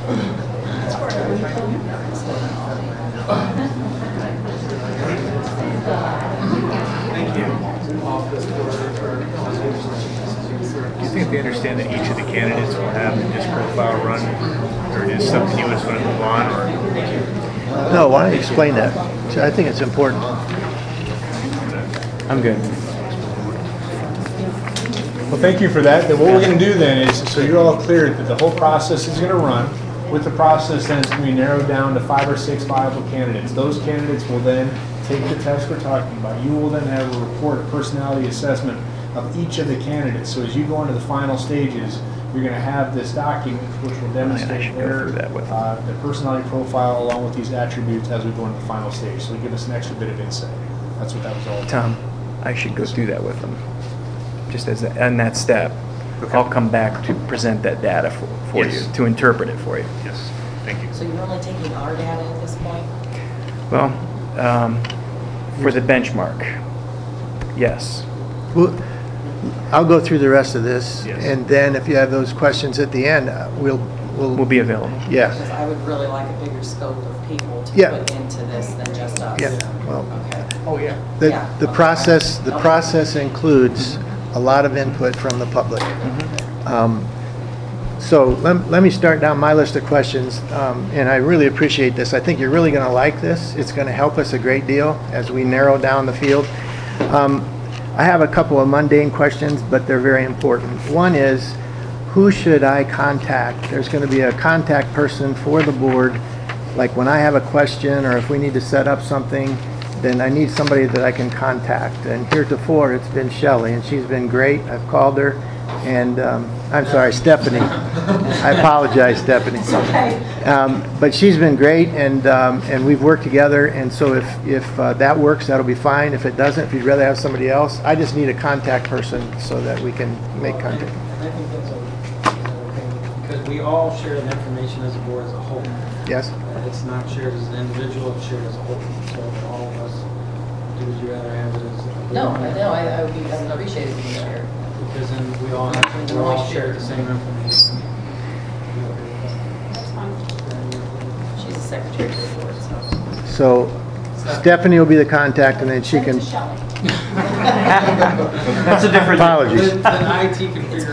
Do you think they understand that each of the candidates will have the disc profile run, or is something you just want to move on, or? No, why don't you explain that? So I think it's important. I'm good. Well, thank you for that. Then what we're going to do then is, so you're all clear that the whole process is going to run. With the process, then it's going to be narrowed down to five or six viable candidates. Those candidates will then take the test we're talking about. You will then have a report, a personality assessment of each of the candidates. So as you go into the final stages, you're going to have this document which will demonstrate their, uh, their personality profile along with these attributes as we go into the final stage. So it'll give us an extra bit of insight. That's what that was all about. Tom, I should go do that with them. Just as a, on that step, I'll come back to present that data for, for Yes. you, to interpret it for you. Yes, thank you. So you're only taking our data at this point? Well, um, for the benchmark, Yes. Well, I'll go through the rest of this, Yes. and then if you have those questions at the end, uh, we'll, we'll... We'll be available. Yeah. Because I would really like a bigger scope of people to Yeah. put into this than just us. Yeah, well, Okay. Oh, yeah. the, Yeah. the process, the process includes a lot of input from the public. Um, So let, let me start down my list of questions, um, and I really appreciate this. I think you're really going to like this. It's going to help us a great deal as we narrow down the field. Um, I have a couple of mundane questions, but they're very important. One is, who should I contact? There's going to be a contact person for the board. Like when I have a question or if we need to set up something, then I need somebody that I can contact. And heretofore, it's been Shelley, and she's been great. I've called her, and um, I'm sorry, Stephanie. I apologize, Stephanie. It's okay. Um, but she's been great, and um, and we've worked together. And so if if uh, that works, that'll be fine. If it doesn't, if you'd rather have somebody else, I just need a contact person so that we can make Well, contact. I think that's okay, because we all share the information as a board as a whole. Yes. Uh, It's not shared as an individual, it's shared as a whole. So for all of us, would you rather have it as a... No, I know, I, I would be, I would appreciate it being shared. Because then we all have, we all share the same information. That's fine. She's the secretary of the board, so. So Stephanie will be the contact, and then she can. Send it to Shelley. That's a different... Apologies. Then then I T can figure it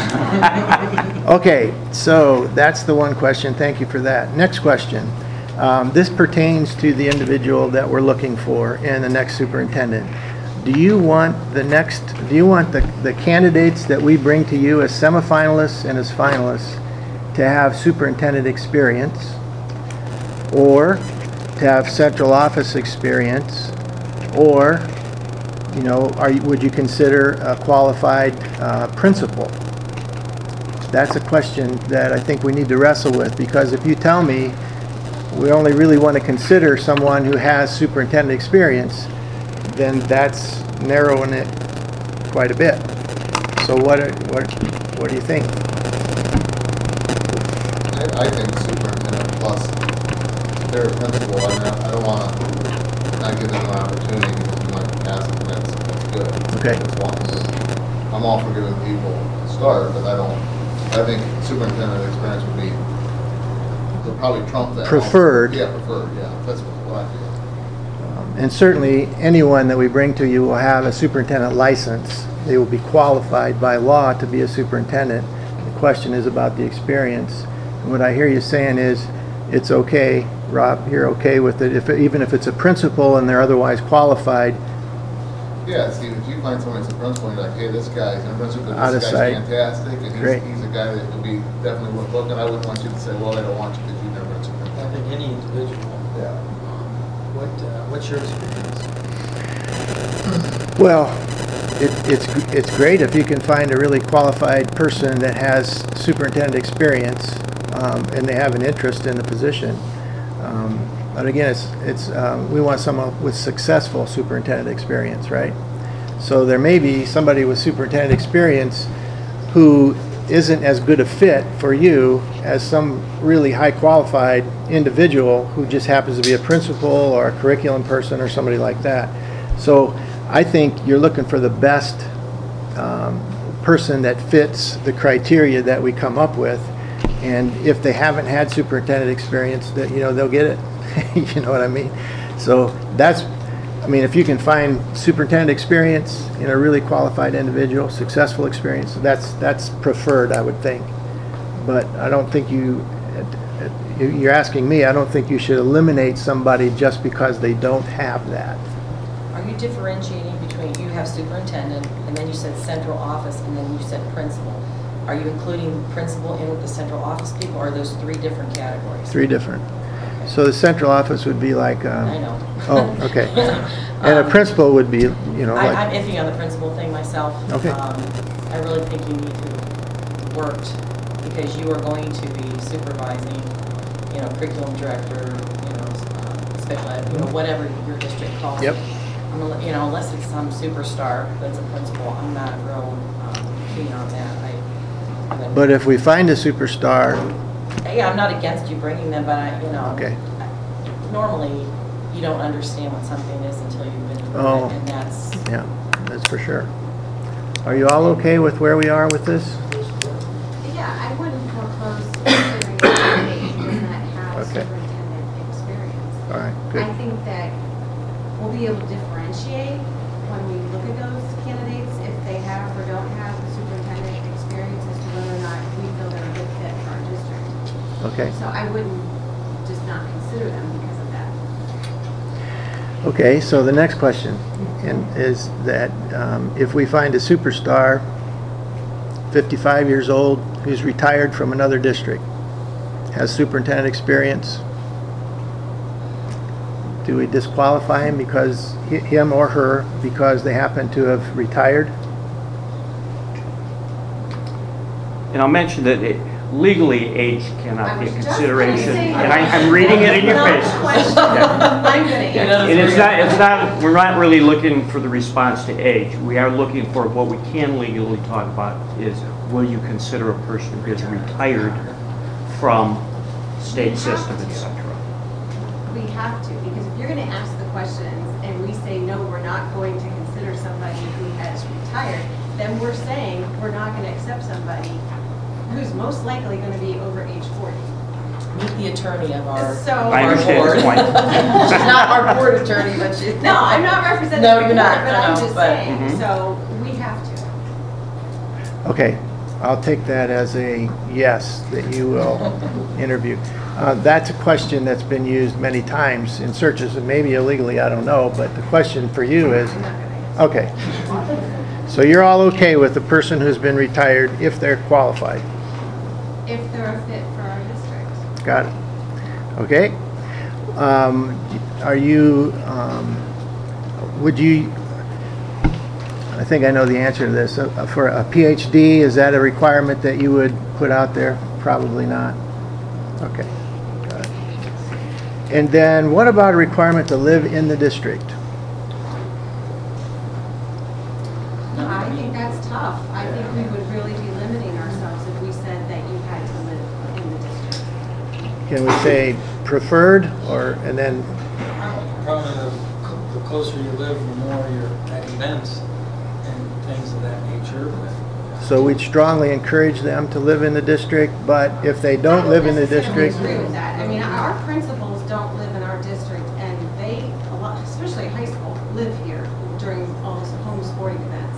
out. Okay, so that's the one question. Thank you for that. Next question. Um, this pertains to the individual that we're looking for in the next superintendent. Do you want the next, do you want the, the candidates that we bring to you as semifinalists and as finalists to have superintendent experience, or to have central office experience, or, you know, are you, would you consider a qualified uh, principal? That's a question that I think we need to wrestle with, because if you tell me we only really want to consider someone who has superintendent experience, then that's narrowing it quite a bit. So what are, what what do you think? I, I think superintendent plus their principal, I mean, I don't want to not give them an opportunity because we might pass it, and that's, that's good. Okay. As long as, I'm all for giving people a start, but I don't, I think superintendent experience would be, they'll probably trump that. Preferred. Yeah, preferred, yeah, that's what I feel. And certainly, anyone that we bring to you will have a superintendent license. They will be qualified by law to be a superintendent. The question is about the experience. And what I hear you saying is, it's okay, Rob, you're okay with it, if even if it's a principal and they're otherwise qualified. Yeah, Steve, if you find someone that's a principal, and you're like, hey, this guy's a principal, Out of this guy's sight. fantastic, and Great. he's, he's a guy that would be definitely worth looking. I wouldn't want you to say, well, I don't want you because you've never been I superintendent. think any individual. Yeah. Um, What, uh, what's your experience? Well, it, it's it's great if you can find a really qualified person that has superintendent experience, um, and they have an interest in the position. Um, but again, it's it's um, we want someone with successful superintendent experience, right? So there may be somebody with superintendent experience who isn't as good a fit for you as some really high qualified individual who just happens to be a principal or a curriculum person or somebody like that. So I think you're looking for the best um, person that fits the criteria that we come up with. And if they haven't had superintendent experience, that, you know, they'll get it. You know what I mean? So that's, I mean, if you can find superintendent experience in a really qualified individual, successful experience, that's that's preferred, I would think. But I don't think you, you're asking me, I don't think you should eliminate somebody just because they don't have that. Are you differentiating between, you have superintendent, and then you said central office, and then you said principal? Are you including principal in with the central office people, or are those three different categories? Three different. So the central office would be like, um, I know. Oh, okay. And a Um, principal would be, you know, I, like. I'm iffy on the principal thing myself. Okay. Um, I really think you need to work, because you are going to be supervising, you know, curriculum director, you know, uh, special ed, you know, whatever your district calls it. Yep. I'm a- You know, unless it's some superstar that's a principal, I'm not real um, keen on that. I, I But if we find a superstar, Yeah, I'm not against you bringing them, but I, you know. Okay. Normally, you don't understand what something is until you've been through Oh. it, and that's, yeah, that's for sure. Are you all okay with where we are with this? Yeah, I wouldn't foreclose considering somebody who does not have Okay. superintendent experience. All right, good. I think that we'll be able to differentiate when we look at those candidates, if they have or don't have the superintendent experience as to whether or not we feel they're a good fit for our district. Okay. So I wouldn't just not consider them because of that. Okay, so the next question and is that um, if we find a superstar, fifty-five years old, who's retired from another district, has superintendent experience, do we disqualify him because hi- him or her because they happen to have retired? And I'll mention that it- legally, age cannot I be a was just consideration. gonna say And I- that. I'm reading it in your Not face. a question. I'm gonna answer. And it's not, it's not, we're not really looking for the response to age. We are looking for what we can legally talk about is, will you consider a person who is retired from state system, et cetera? We have to, because if you're gonna ask the questions and we say, no, we're not going to consider somebody who has retired, then we're saying we're not gonna accept somebody who's most likely gonna be over age forty. Meet the attorney of our, So- of I our understand board. his point. She's not our board attorney, but she. No, I'm not representing No, the you're board, not, but no, I'm no, just but- saying, Mhm. so we have to. Okay, I'll take that as a yes, that you will interview. Uh, That's a question that's been used many times in searches, and maybe illegally, I don't know, but the question for you is, I'm not gonna answer. okay. So you're all okay with the person who's been retired if they're qualified? If they're a fit for our district. Got it. Okay. Um, Are you, um, would you, I think I know the answer to this. Uh, For a P H D, is that a requirement that you would put out there? Probably not. Okay. Got it. And then what about a requirement to live in the district? I think that's tough. I think we would really be limiting ourselves if we said that you had to live in the district. Can we say preferred or, and then, Probably the cl- the closer you live, the more you're at events and things of that nature, but. so we'd strongly encourage them to live in the district, but if they don't live in the necessarily district, agree with that. I mean, our principals don't live in our district, and they, a lot, especially high school, live here during all the home sporting events.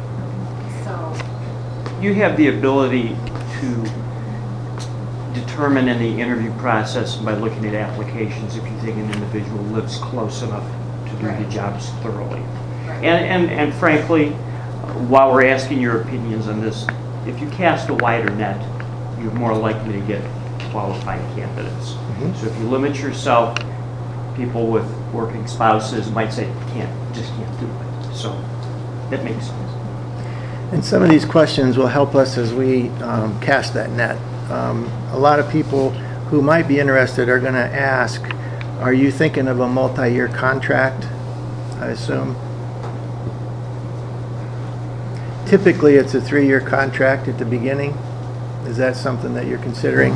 So, You have the ability to determine in the interview process by looking at applications if you think an individual lives close enough to do the Right. jobs thoroughly. right. And, and, and frankly, while we're asking your opinions on this, if you cast a wider net, you're more likely to get qualified candidates. Mhm. So if you limit yourself, people with working spouses might say, can't, just can't do it. So that makes sense. and some of these questions will help us as we um, cast that net. Um, A lot of people who might be interested are going to ask, are you thinking of a multi-year contract, I assume? Typically, it's a three-year contract at the beginning. Is that something that you're considering?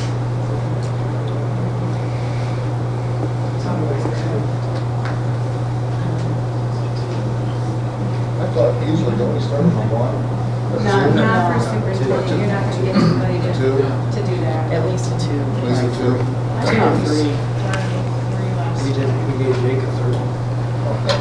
I thought usually don't we start from one? Not, not for superintendent, you're not gonna get anybody to, Two. to do that. At least a two. At least a two. Two or three. We did, we gave Jake a third one. Okay.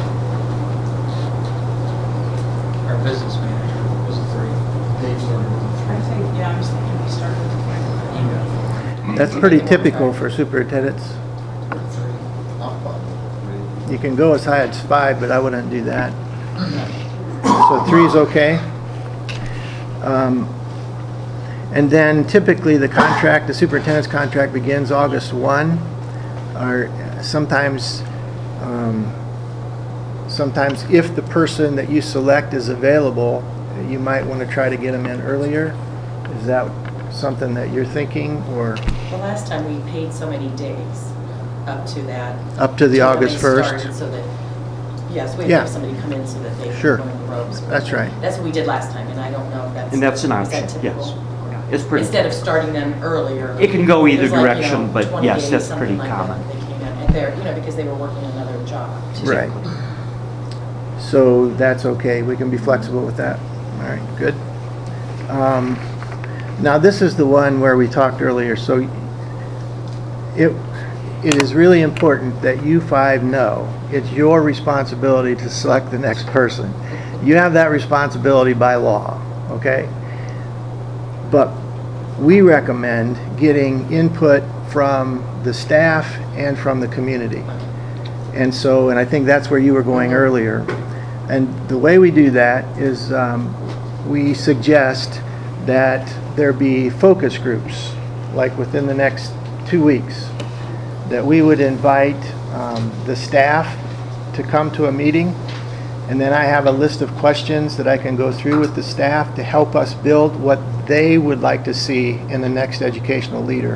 Our business manager was a three. Dave started with a I three. think, yeah, I was thinking we started with That's pretty typical for superintendents. Three. I'm fine with three. You can go as high as five, but I wouldn't do that. So three's okay. Um, And then typically the contract, the superintendent's contract begins August first. Or sometimes, um, sometimes if the person that you select is available, you might want to try to get them in earlier. Is that something that you're thinking, or The last time we paid so many days up to that. up to the till when August they first? started, So that, yes, we Yeah. have somebody come in so that they Sure. can learn the ropes. That's right. That's what we did last time, and I don't know if that's. And that's an is that option, typical? yes. It's pretty. Instead of starting them earlier. It can go either It was like, you direction, know, but twenty yes, days, that's something pretty like that. common. They came in, and they're, you know, because they were working another job. Right. So that's okay, we can be flexible with that. All right, good. Um, Now, this is the one where we talked earlier, so it, it is really important that you five know it's your responsibility to select the next person. You have that responsibility by law, okay? But we recommend getting input from the staff and from the community. And so, and I think that's where you were going earlier. And the way we do that is um, we suggest that there be focus groups, like within the next two weeks, that we would invite um, the staff to come to a meeting, and then I have a list of questions that I can go through with the staff to help us build what they would like to see in the next educational leader.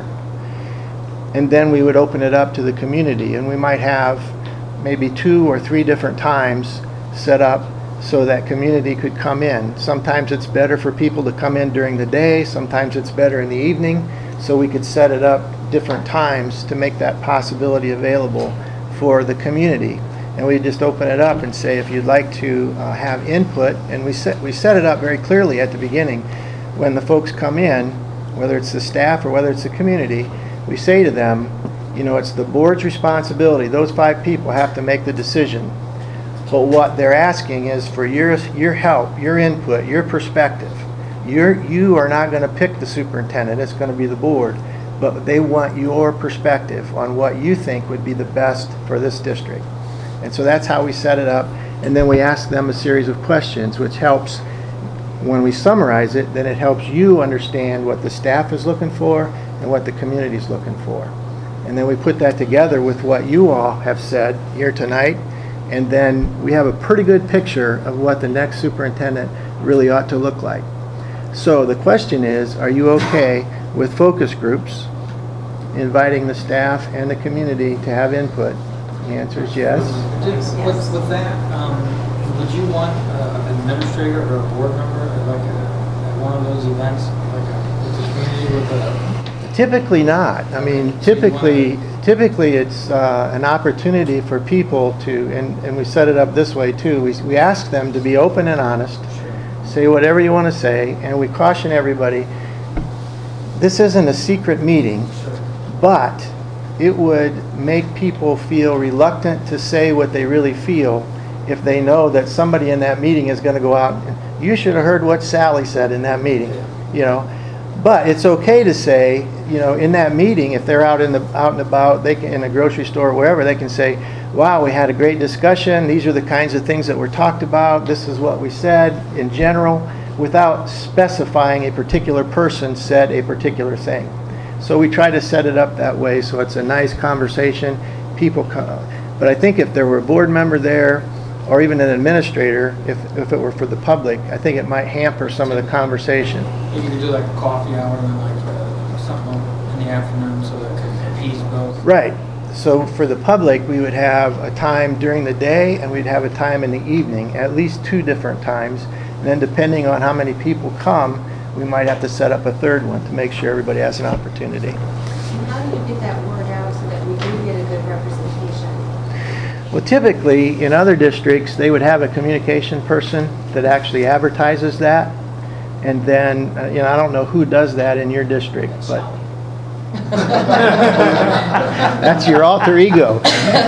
And then we would open it up to the community, and we might have maybe two or three different times set up so that community could come in. Sometimes it's better for people to come in during the day, sometimes it's better in the evening, so we could set it up different times to make that possibility available for the community. And we just open it up and say, if you'd like to uh, have input, and we set, we set it up very clearly at the beginning. When the folks come in, whether it's the staff or whether it's the community, we say to them, you know, it's the board's responsibility. Those five people have to make the decision. But what they're asking is for your, your help, your input, your perspective. You're, you are not going to pick the superintendent, it's going to be the board. But they want your perspective on what you think would be the best for this district. And so that's how we set it up. And then we ask them a series of questions, which helps, when we summarize it, then it helps you understand what the staff is looking for and what the community is looking for. And then we put that together with what you all have said here tonight. And then we have a pretty good picture of what the next superintendent really ought to look like. So the question is, are you okay with focus groups, inviting the staff and the community to have input? The answer is yes. With, with that, um, would you want uh, an administrator or a board member at like a, at one of those events, like a, with the community with a... Typically not. I mean, typically, typically it's uh, an opportunity for people to, and, and we set it up this way too, we, we ask them to be open and honest, say whatever you want to say, and we caution everybody, this isn't a secret meeting, but it would make people feel reluctant to say what they really feel if they know that somebody in that meeting is going to go out and, you should have heard what Sally said in that meeting, you know. But it's okay to say, you know, in that meeting, if they're out in the out and about, they can, in a grocery store or wherever, they can say, wow, we had a great discussion, these are the kinds of things that were talked about, this is what we said in general, without specifying a particular person said a particular thing. So we try to set it up that way so it's a nice conversation. People come, but I think if there were a board member there or even an administrator, if, if it were for the public, I think it might hamper some of the conversation. You could do like a coffee hour and then like uh, something in the afternoon so that could appease both. Right. So for the public, we would have a time during the day and we'd have a time in the evening, at least two different times. And then depending on how many people come, we might have to set up a third one to make sure everybody has an opportunity. And how do you get that word out so that we do get a good representation? Well, typically, in other districts, they would have a communication person that actually advertises that. And then, uh, you know, I don't know who does that in your district, but that's your alter ego.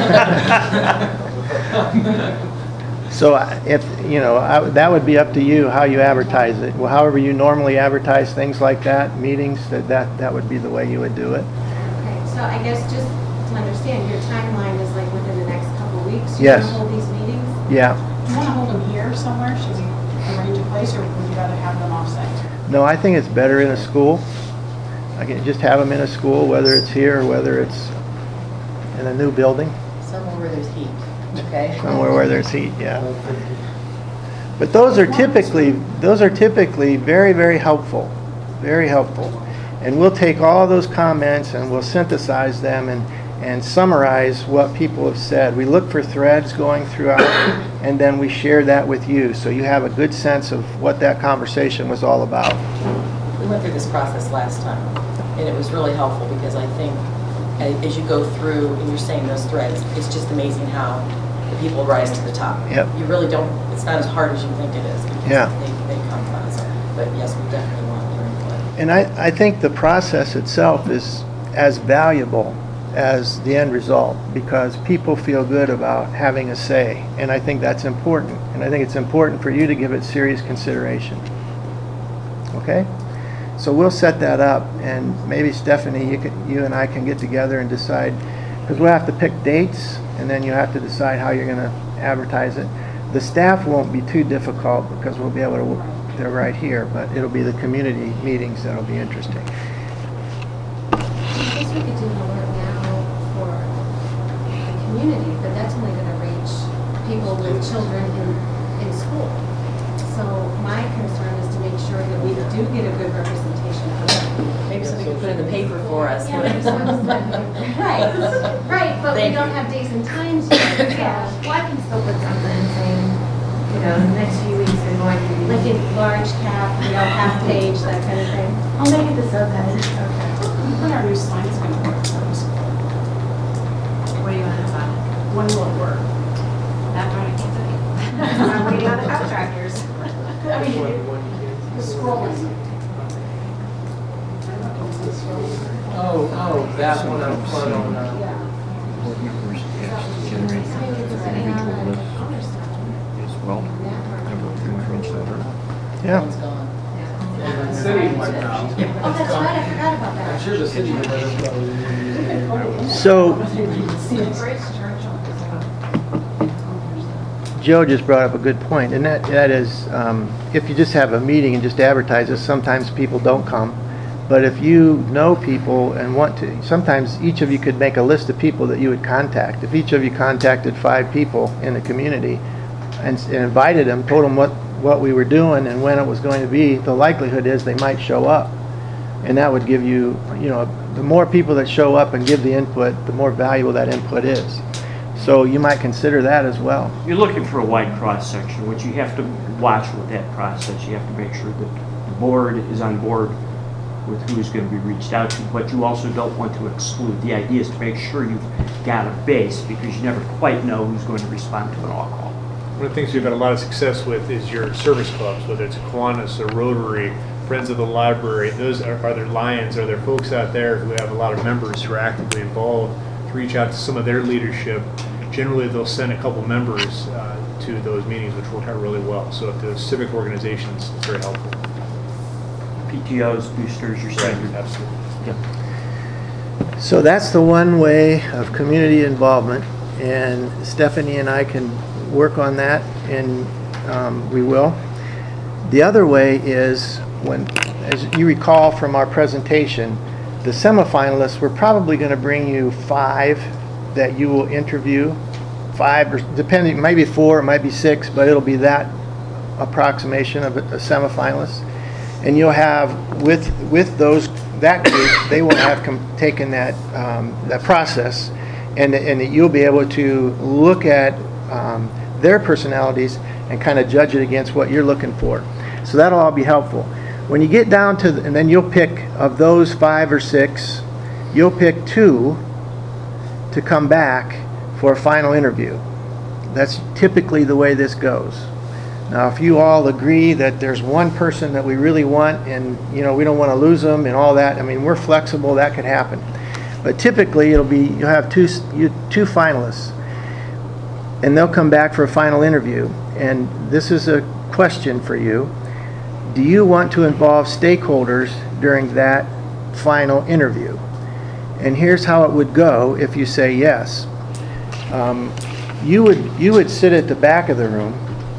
So if, you know, I, that would be up to you how you advertise it. Well, however you normally advertise things like that, meetings, that, that, that would be the way you would do it. Okay, so I guess just to understand, your timeline is like within the next couple of weeks? Yes. You want to hold these meetings? Yeah. Do you want to hold them here somewhere? Should we arrange a place, or would you rather have them off-site? No, I think it's better in a school. I can just have them in a school, whether it's here or whether it's in a new building. Somewhere where there's heat, okay? Somewhere where there's heat, yeah. But those are typically, those are typically very, very helpful, very helpful. And we'll take all those comments and we'll synthesize them and, and summarize what people have said. We look for threads going throughout, and then we share that with you, so you have a good sense of what that conversation was all about. We went through this process last time, and it was really helpful because I think as you go through and you're saying those threads, it's just amazing how the people rise to the top. Yep. You really don't, it's not as hard as you think it is, because Yeah. they, they come from it. So, but yes, we definitely want your input. And I, I think the process itself is as valuable as the end result, because people feel good about having a say, and I think that's important. And I think it's important for you to give it serious consideration. Okay? So we'll set that up, and maybe Stephanie, you can, you and I can get together and decide, because we'll have to pick dates, and then you have to decide how you're going to advertise it. The staff won't be too difficult because we'll be able to, they're right here, but it'll be the community meetings that'll be interesting. I guess we could do an alert now for the community, but that's only going to reach people with children in, in school. So my concern is to make sure that we do get a good representation of them. Maybe somebody could put in the paper for us. Yeah, that's what I'm saying. Right, right, but we Thank don't you. have days and times yet. Yeah, well, I can still put something saying, you know, the next few weeks are going to be. Like in large cap, you know, half page, that kind of thing. I'll make it the subhead. Okay. When are new signs going to work? What do you want to about it? When will it work? That part I can't tell you. I'm waiting on the contractors. I mean, the scrolling. Oh, oh, that one I'm put on, uh, Board members have generated individual lists as well. I don't know if you arrange that or not. Yeah. One's gone. the city went out. Oh, that's right, I forgot about that. I'm sure the city went out. So, Joe just brought up a good point, and that, that is, um, if you just have a meeting and just advertise it, sometimes people don't come. But if you know people and want to, sometimes each of you could make a list of people that you would contact. If each of you contacted five people in the community and, and invited them, told them what, what we were doing and when it was going to be, the likelihood is they might show up. And that would give you, you know, the more people that show up and give the input, the more valuable that input is. So you might consider that as well. You're looking for a wide cross-section, which you have to watch with that process. You have to make sure that the board is on board with who's going to be reached out to, but you also don't want to exclude. The idea is to make sure you've got a base, because you never quite know who's going to respond to an all-call. One of the things we've had a lot of success with is your service clubs, whether it's Kiwanis or Rotary, Friends of the Library. Those are, are there Lions, are there folks out there who have a lot of members who are actively involved to reach out to some of their leadership. Generally, they'll send a couple members uh, to those meetings, which work out really well. So if the civic organizations, it's very helpful. P T Os, boosters, your standard. Absolutely. Yeah. So that's the one way of community involvement, and Stephanie and I can work on that, and um, we will. The other way is, when, as you recall from our presentation, the semifinalists, we're probably going to bring you five that you will interview, five, or depending, maybe four, it might be six, but it'll be that approximation of a, a semifinalist. And you'll have, with with those, that group, they will have com taken that um, that process, and and you'll be able to look at um, their personalities and kind of judge it against what you're looking for. So that'll all be helpful. When you get down to, the, and then you'll pick, of those five or six, you'll pick two to come back for a final interview. That's typically the way this goes. Now, if you all agree that there's one person that we really want, and you know we don't want to lose them and all that, I mean, we're flexible. That could happen. But typically, it'll be you'll have two you, two finalists, and they'll come back for a final interview. And this is a question for you: do you want to involve stakeholders during that final interview? And here's how it would go if you say yes. Um, you would you would sit at the back of the room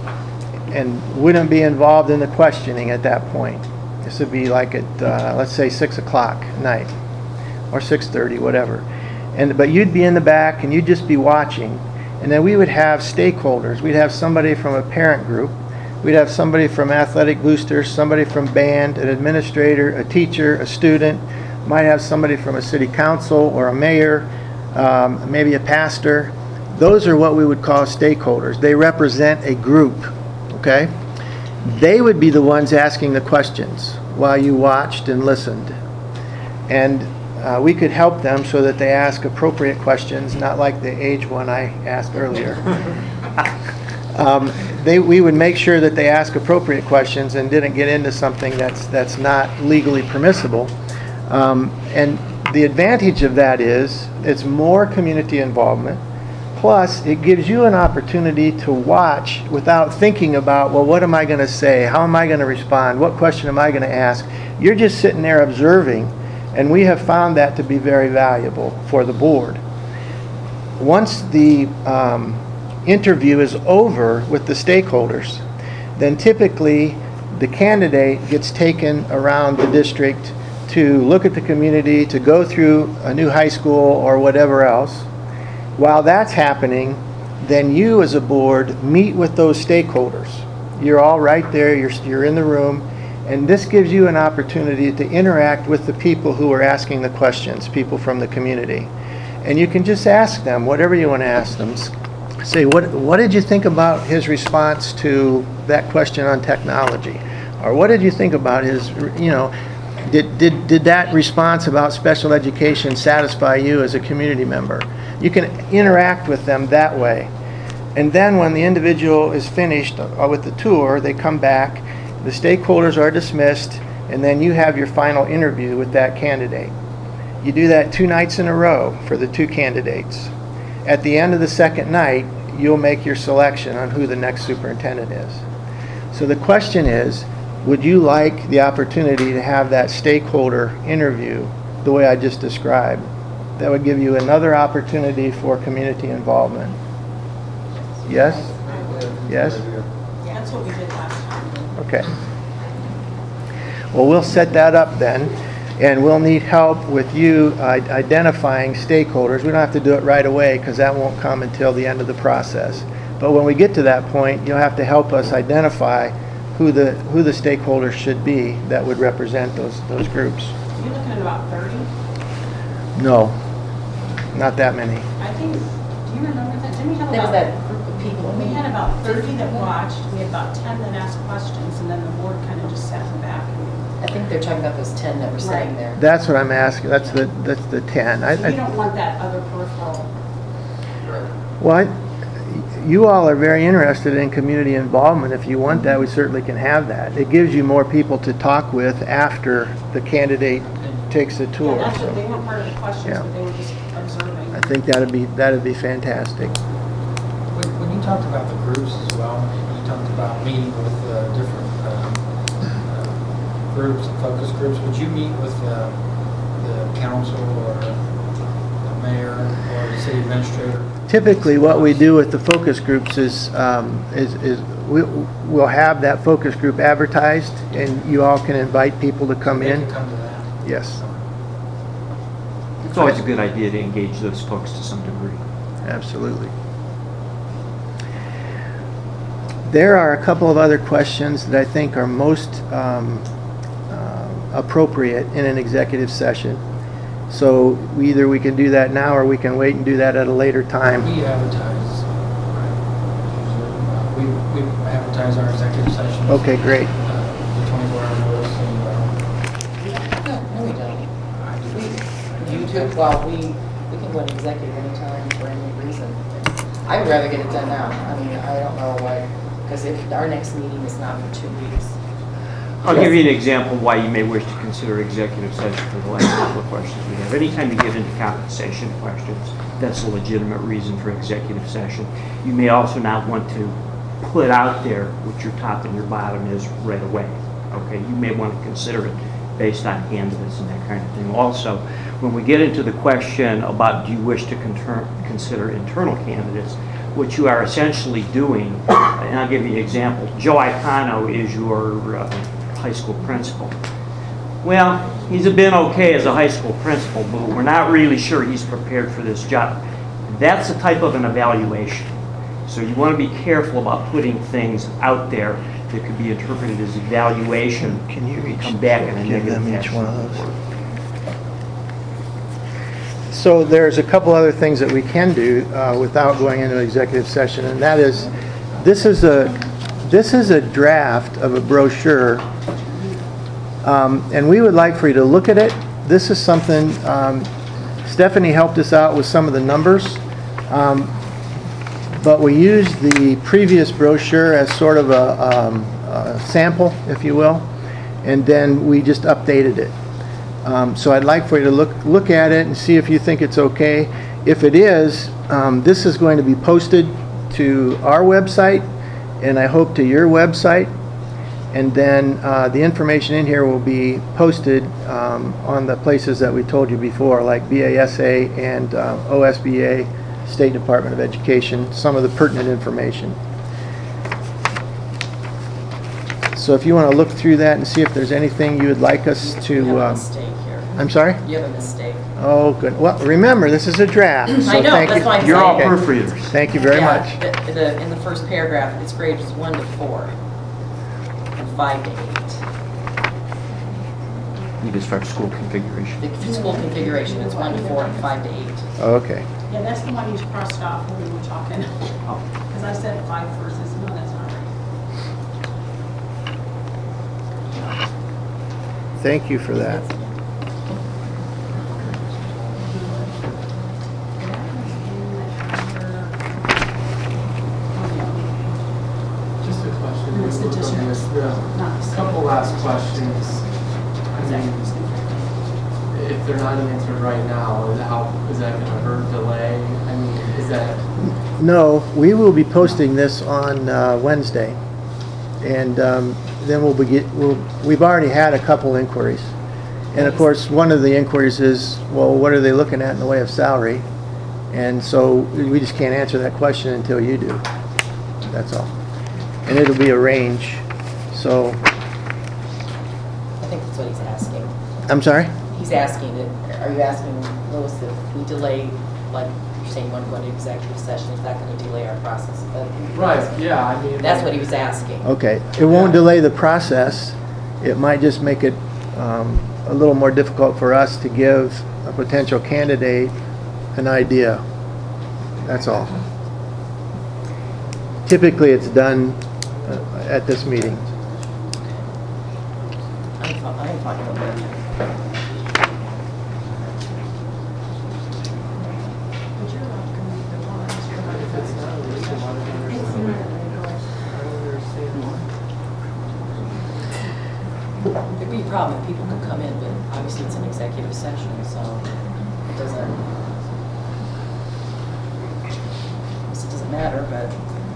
and wouldn't be involved in the questioning at that point. This would be like at uh, let's say six o'clock at night or six thirty, whatever. And but you'd be in the back and you'd just be watching. And then we would have stakeholders. We'd have somebody from a parent group. We'd have somebody from athletic boosters, somebody from band, an administrator, a teacher, a student. Might have somebody from a city council or a mayor, um, maybe a pastor. Those are what we would call stakeholders. They represent a group. Okay? They would be the ones asking the questions while you watched and listened. And uh, we could help them so that they ask appropriate questions, not like the age one I asked earlier. um, they, we would make sure that they ask appropriate questions and didn't get into something that's, that's not legally permissible. Um, and the advantage of that is it's more community involvement. Plus, it gives you an opportunity to watch without thinking about, well, what am I going to say? How am I going to respond? What question am I going to ask? You're just sitting there observing, and we have found that to be very valuable for the board. Once the um, interview is over with the stakeholders, then typically the candidate gets taken around the district to look at the community, to go through a new high school or whatever else. While that's happening, then you as a board meet with those stakeholders. You're all right there, you're, you're in the room, and this gives you an opportunity to interact with the people who are asking the questions, people from the community. And you can just ask them whatever you want to ask them. Say, what, what did you think about his response to that question on technology? Or what did you think about his, you know, Did, did, did that response about special education satisfy you as a community member? You can interact with them that way. And then when the individual is finished with the tour, they come back, the stakeholders are dismissed, and then you have your final interview with that candidate. You do that two nights in a row for the two candidates. At the end of the second night, you'll make your selection on who the next superintendent is. So the question is, would you like the opportunity to have that stakeholder interview the way I just described? That would give you another opportunity for community involvement. Yes? Yes? That's what we did last time. Okay. Well, we'll set that up then, and we'll need help with you uh, identifying stakeholders. We don't have to do it right away because that won't come until the end of the process. But when we get to that point, you'll have to help us identify who the who the stakeholders should be that would represent those those groups. You're looking at about thirty? No, not that many. I think, do you remember that? Didn't we have There was about, that group of people. we had about thirty that watched, we had about ten that asked questions, and then the board kind of just sat in the back. I think they're talking about those ten that were sitting there. That's what I'm asking. That's the that's the ten. I, So you I, don't want that other peripheral. well, I, you all are very interested in community involvement. If you want that, we certainly can have that. It gives you more people to talk with after the candidate takes the tour. Yeah, that's so. what, they weren't part of the questions, Yeah. but they were just observing. I think that'd be that'd be fantastic. When when you talked about the groups as well, when you talked about meeting with uh, different um, uh, groups, focus groups, would you meet with uh, the council or the mayor or the city administrator? Typically, what we do with the focus groups is um, is, is we, we'll have that focus group advertised, and you all can invite people to come They in. can come to that. Yes, It's always a good idea to engage those folks to some degree. absolutely. There are a couple of other questions that I think are most um, uh, appropriate in an executive session. So we either we can do that now or we can wait and do that at a later time. We advertise, right? Uh, We, we advertise our executive sessions. Okay, great. uh, The twenty-four hour notice and, uh, No, no, we don't. I do. We, you too, well, we, we can go into executive anytime for any reason. I would rather get it done now. I mean, I don't know why, because if our next meeting is not for two weeks. I'll give you an example why you may wish to consider executive session for the last couple of questions we have. Anytime you get into compensation questions, that's a legitimate reason for executive session. You may also not want to put out there what your top and your bottom is right away. Okay, you may want to consider it based on candidates and that kind of thing. Also, when we get into the question about do you wish to conter- consider internal candidates, what you are essentially doing, and I'll give you an example. Joe Icano is your uh, high school principal. Well, he's been okay as a high school principal, but we're not really sure he's prepared for this job. That's a type of an evaluation. So you want to be careful about putting things out there that could be interpreted as evaluation. Can you each come back in a give negative them each fashion. one of those? So there's a couple other things that we can do uh, without going into executive session, and that is, this is a this is a draft of a brochure, um, and we would like for you to look at it, this is something, um, Stephanie helped us out with some of the numbers, um, but we used the previous brochure as sort of a, um, a sample, if you will, and then we just updated it. Um, so I'd like for you to look look at it and see if you think it's okay. If it is, um, this is going to be posted to our website, and I hope to your website. And then uh, the information in here will be posted um, on the places that we told you before, like B A S A and uh, O S B A, State Department of Education, some of the pertinent information. So if you want to look through that and see if there's anything you would like us to... You have a um, mistake here. I'm sorry? You have a mistake. Oh, good. Well, remember, this is a draft. So I know, thank that's you. why I'm You're all saying- proofreaders. Thank you very Yeah, much. the- the- in the first paragraph, it's grades one to four, and five to eight. You can start school configuration. The school configuration, it's one to four and five to eight. Okay. Yeah, that's the one you crossed off when we were talking. Because I said five first, I said, no, that's not right. Thank you for that. Just a question. It's the district. This, the- Not the Couple last questions. I mean, if they're not answered right now, is how, is that gonna hurt delay? I mean, is that, No, we will be posting this on uh, Wednesday. And um, then we'll be, we'll, we've already had a couple inquiries. And of course, one of the inquiries is, well, what are they looking at in the way of salary? And so we just can't answer that question until you do. That's all. And it'll be a range. So, I think that's what he's asking. I'm sorry? He's asking, it- are you asking, Louis, if we delay, like you're saying, one going to executive session, is that going to delay our process? Is that- right, yeah, I mean. That's what he was asking. Okay. It won't delay the process. It might just make it um, a little more difficult for us to give a potential candidate an idea. That's all. Typically, it's done uh, at this meeting. I'm fi- I'm fine with that. If it's not, we just want to understand. I don't understand. There'd be a problem if people could come in, but obviously it's an executive session, so it doesn't, it doesn't matter, but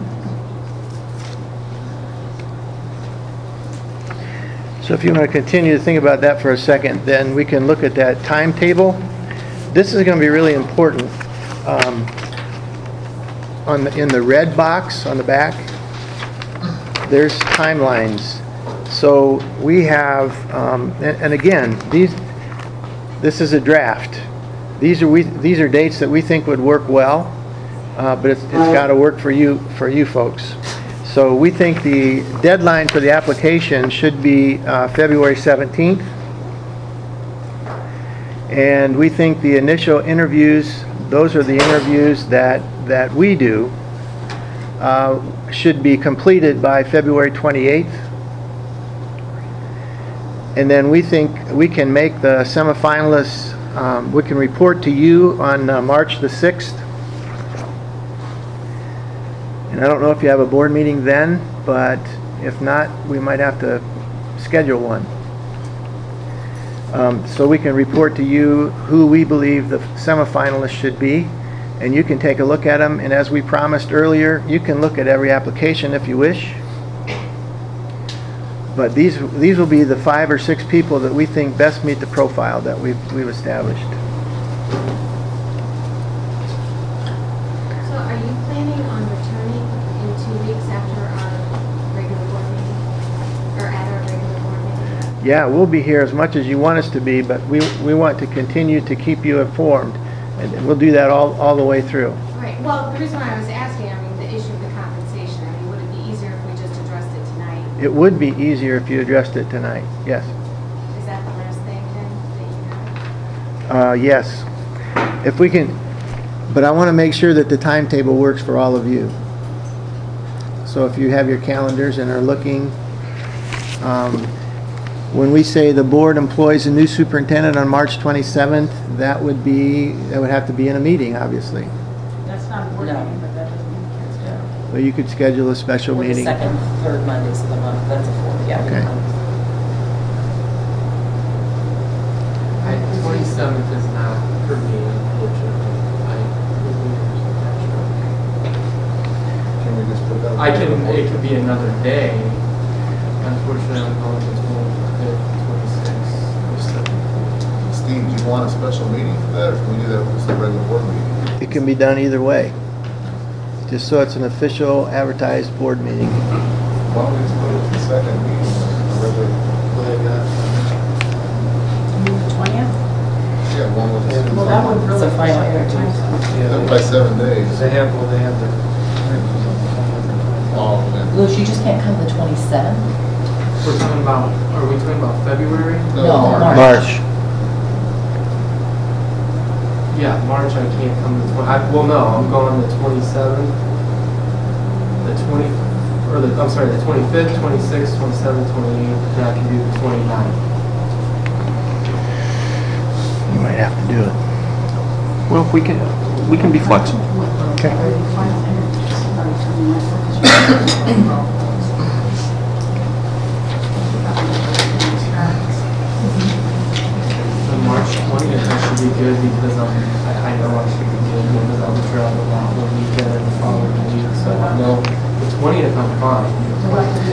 So if you want to continue to think about that for a second, then we can look at that timetable. This is going to be really important. Um, on the, in the red box on the back, there's timelines. So we have, um, and, and again, these, this is a draft. These are we, these are dates that we think would work well, uh, but it's, it's got to work for you, for you folks. So we think the deadline for the application should be uh, February seventeenth. And we think the initial interviews, those are the interviews that, that we do, uh, should be completed by February twenty-eighth. And then we think we can make the semifinalists, um, we can report to you on uh, March the sixth. And I don't know if you have a board meeting then, but if not, we might have to schedule one. Um, so we can report to you who we believe the semifinalists should be, and you can take a look at them. And as we promised earlier, you can look at every application if you wish. But these these will be the five or six people that we think best meet the profile that we've we've established. So are you planning on returning in two weeks after our regular board meeting? Or at our regular board meeting? Yeah, we'll be here as much as you want us to be, but we we want to continue to keep you informed, and we'll do that all all the way through. Right, well, the reason why I was asking, I mean, the issue of the compensation, I mean, would it be easier if we just addressed it tonight? It would be easier if you addressed it tonight. Yes. Is that the last thing then that you have? Uh, yes. If we can, but I want to make sure that the timetable works for all of you. So if you have your calendars and are looking, um, when we say the board employs a new superintendent on March twenty-seventh, that would be, that would have to be in a meeting, obviously. That's not a board No. meeting, but that doesn't mean you can't schedule. But you could schedule a special Or the meeting. second, third Mondays of the month, that's a fourth, yeah. Okay. I, twenty-seventh is not for me, unfortunately. I, Can we just put that? I can, it could be another day. Unfortunately, I'm going to twenty-fifth, twenty-sixth. Steve, do you want a special meeting for that, or can we do that with just a regular board meeting? It can be done either way. Just so it's an official advertised board meeting. Why don't we just put it as the second meeting, a regular, what they got? The twentieth? Yeah, one with. Well, that would It's really a final push it interview. back time. Then by seven days. They have, well, they have their. Oh, yeah. Louis, you just can't come the twenty-seventh? We're talking about, are we talking about February? No, March. March. Yeah, March I can't come the twenty, I, well, no, I'm going the twenty-seventh, the twenty, or the, I'm sorry, the twenty-fifth, twenty-sixth, twenty-seventh, twenty-eighth, and I can do the twenty-ninth. You might have to do it. Well, we can, we can be flexible. Okay. The March twentieth, I should be good because I'm, I, I know I should be good because I'll be traveling a lot the weekend and the following week, so I know the twentieth I'm fine. The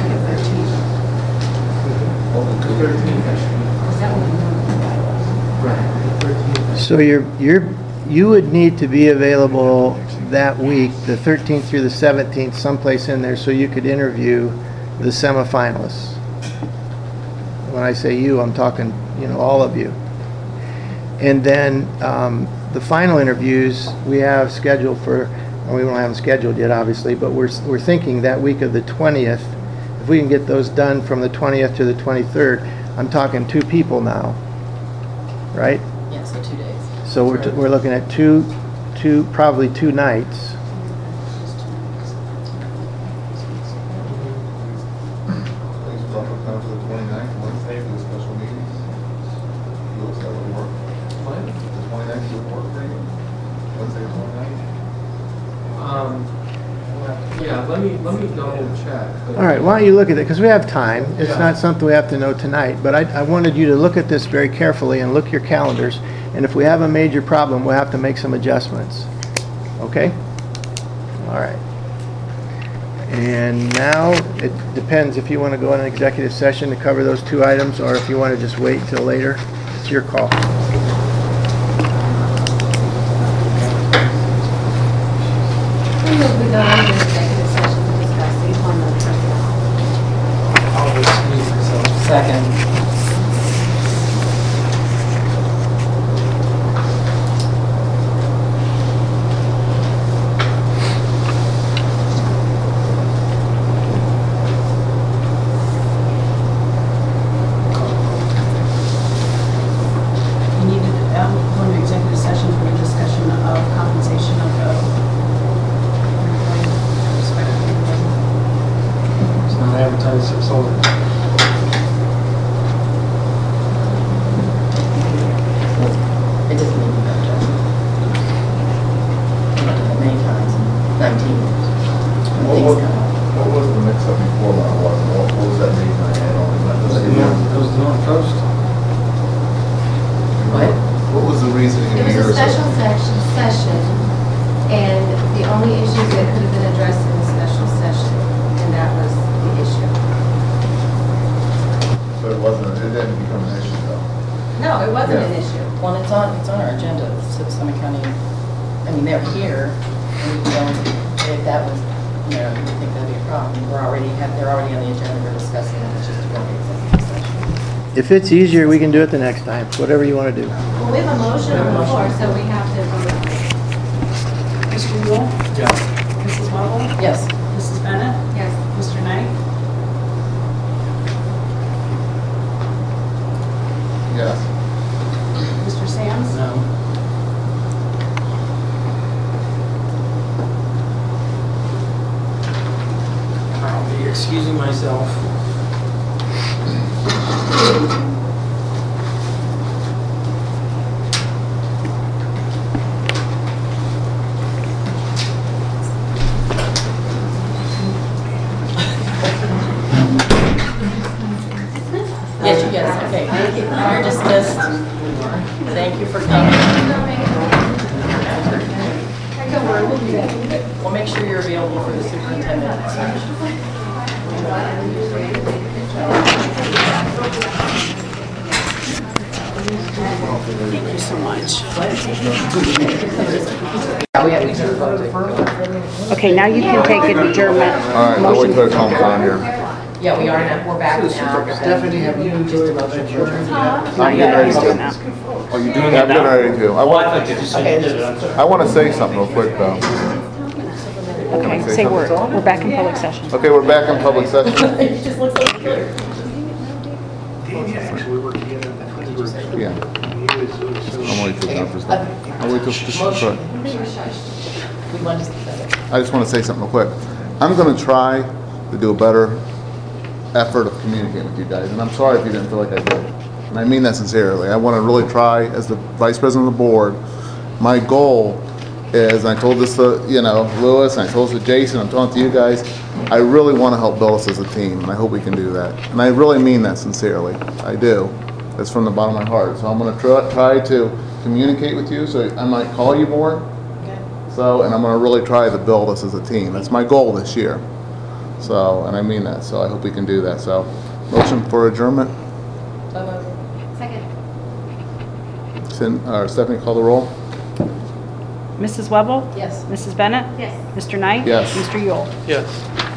thirteenth I should be fine. Right, the thirteenth. So you're, you're, you would need to be available that week, the thirteenth through the seventeenth, someplace in there, so you could interview the semifinalists. When I say you, I'm talking, you know, all of you. And then um, the final interviews we have scheduled for, well, we don't have them scheduled yet, obviously, but we're, we're thinking that week of the twentieth, if we can get those done from the twentieth to the twenty-third, I'm talking two people now, right? Yeah, so two days. So we're, t- we're looking at two, two, probably two nights. Please welcome come to the twenty-ninth, Wednesday, for the special meeting. Lewis, that would work. What? The twenty-ninth would work for you? Wednesday, the twenty-ninth? Um, yeah, let me, let me double check. but- All right, why don't you look at it, because we have time. It's Yeah. not something we have to know tonight, but I, I wanted you to look at this very carefully and look at your calendars, and if we have a major problem, we'll have to make some adjustments. Okay? All right. And now, it depends if you want to go in an executive session to cover those two items, or if you want to just wait until later. It's your call. We will be going into executive session to discuss the employment of personnel. I'll excuse myself. Second. You need to um, go into executive session for the discussion of compensation of the employee, respective employee. It's not advertised, it's sold. It doesn't need to be that adjusted. I've done it many times, nineteen years. When What things was, come up. what was the mix-up before that was, what what was that reason I had on that? It was the North Coast. What? What was the reasoning It in was yours? a special section, session, and the only issues that could have been addressed in the special session, and that was the issue. So it wasn't, it didn't become an issue though? No, it wasn't an Yeah. issue. Well, it's on, it's on our agenda, so Summit County, I mean, they're here, and we don't, if that was, you know, you think that'd be a problem, we're already, have, they're already on the agenda, we're discussing it, it's just a going executive session. If it's easier, we can do it the next time, whatever you want to do. Well, we have a motion on the floor, so we have to vote on it. Mister Yule? Yes. Missus Marble? Yes. Missus Bennett? Yes. Mister Knight? Yes. Mister Sands? No. I'll be excusing myself. You're dismissed. Thank you for coming. We'll make sure you're available for the superintendent search. Thank you so much. Yeah, we have to do vote. Okay, now you can take an adjournment. All right, I'll wait till it comes on here. Yeah, we are now, we're back now. Stephanie, have you just about to adjourn? Not yet, he's doing that. Oh, you doing that? I'm getting ready to. I want, I want to say something real quick, though. Okay, say word. We're back in public session. Okay, we're back in public session. It just looks like clear. Yeah. I'm waiting till conference. I'll wait till, sorry. We want to- I just want to say something real quick. I'm going to try to do a better effort of communicating with you guys, and I'm sorry if you didn't feel like I did. And I mean that sincerely. I want to really try, as the vice president of the board, my goal is, and I told this to, you know, Lewis, and I told this to Jason, I'm telling it to you guys, I really want to help build us as a team, and I hope we can do that. And I really mean that sincerely. I do. That's from the bottom of my heart. So I'm going to try, try to communicate with you, so I might call you more. So, and I'm going to really try to build us as a team. That's my goal this year. So, and I mean that, so I hope we can do that. So, motion for adjournment. Second. Sin, or Stephanie, call the roll. Missus Webble? Yes. Missus Bennett? Yes. Mister Knight? Yes. Mister Yule? Yes.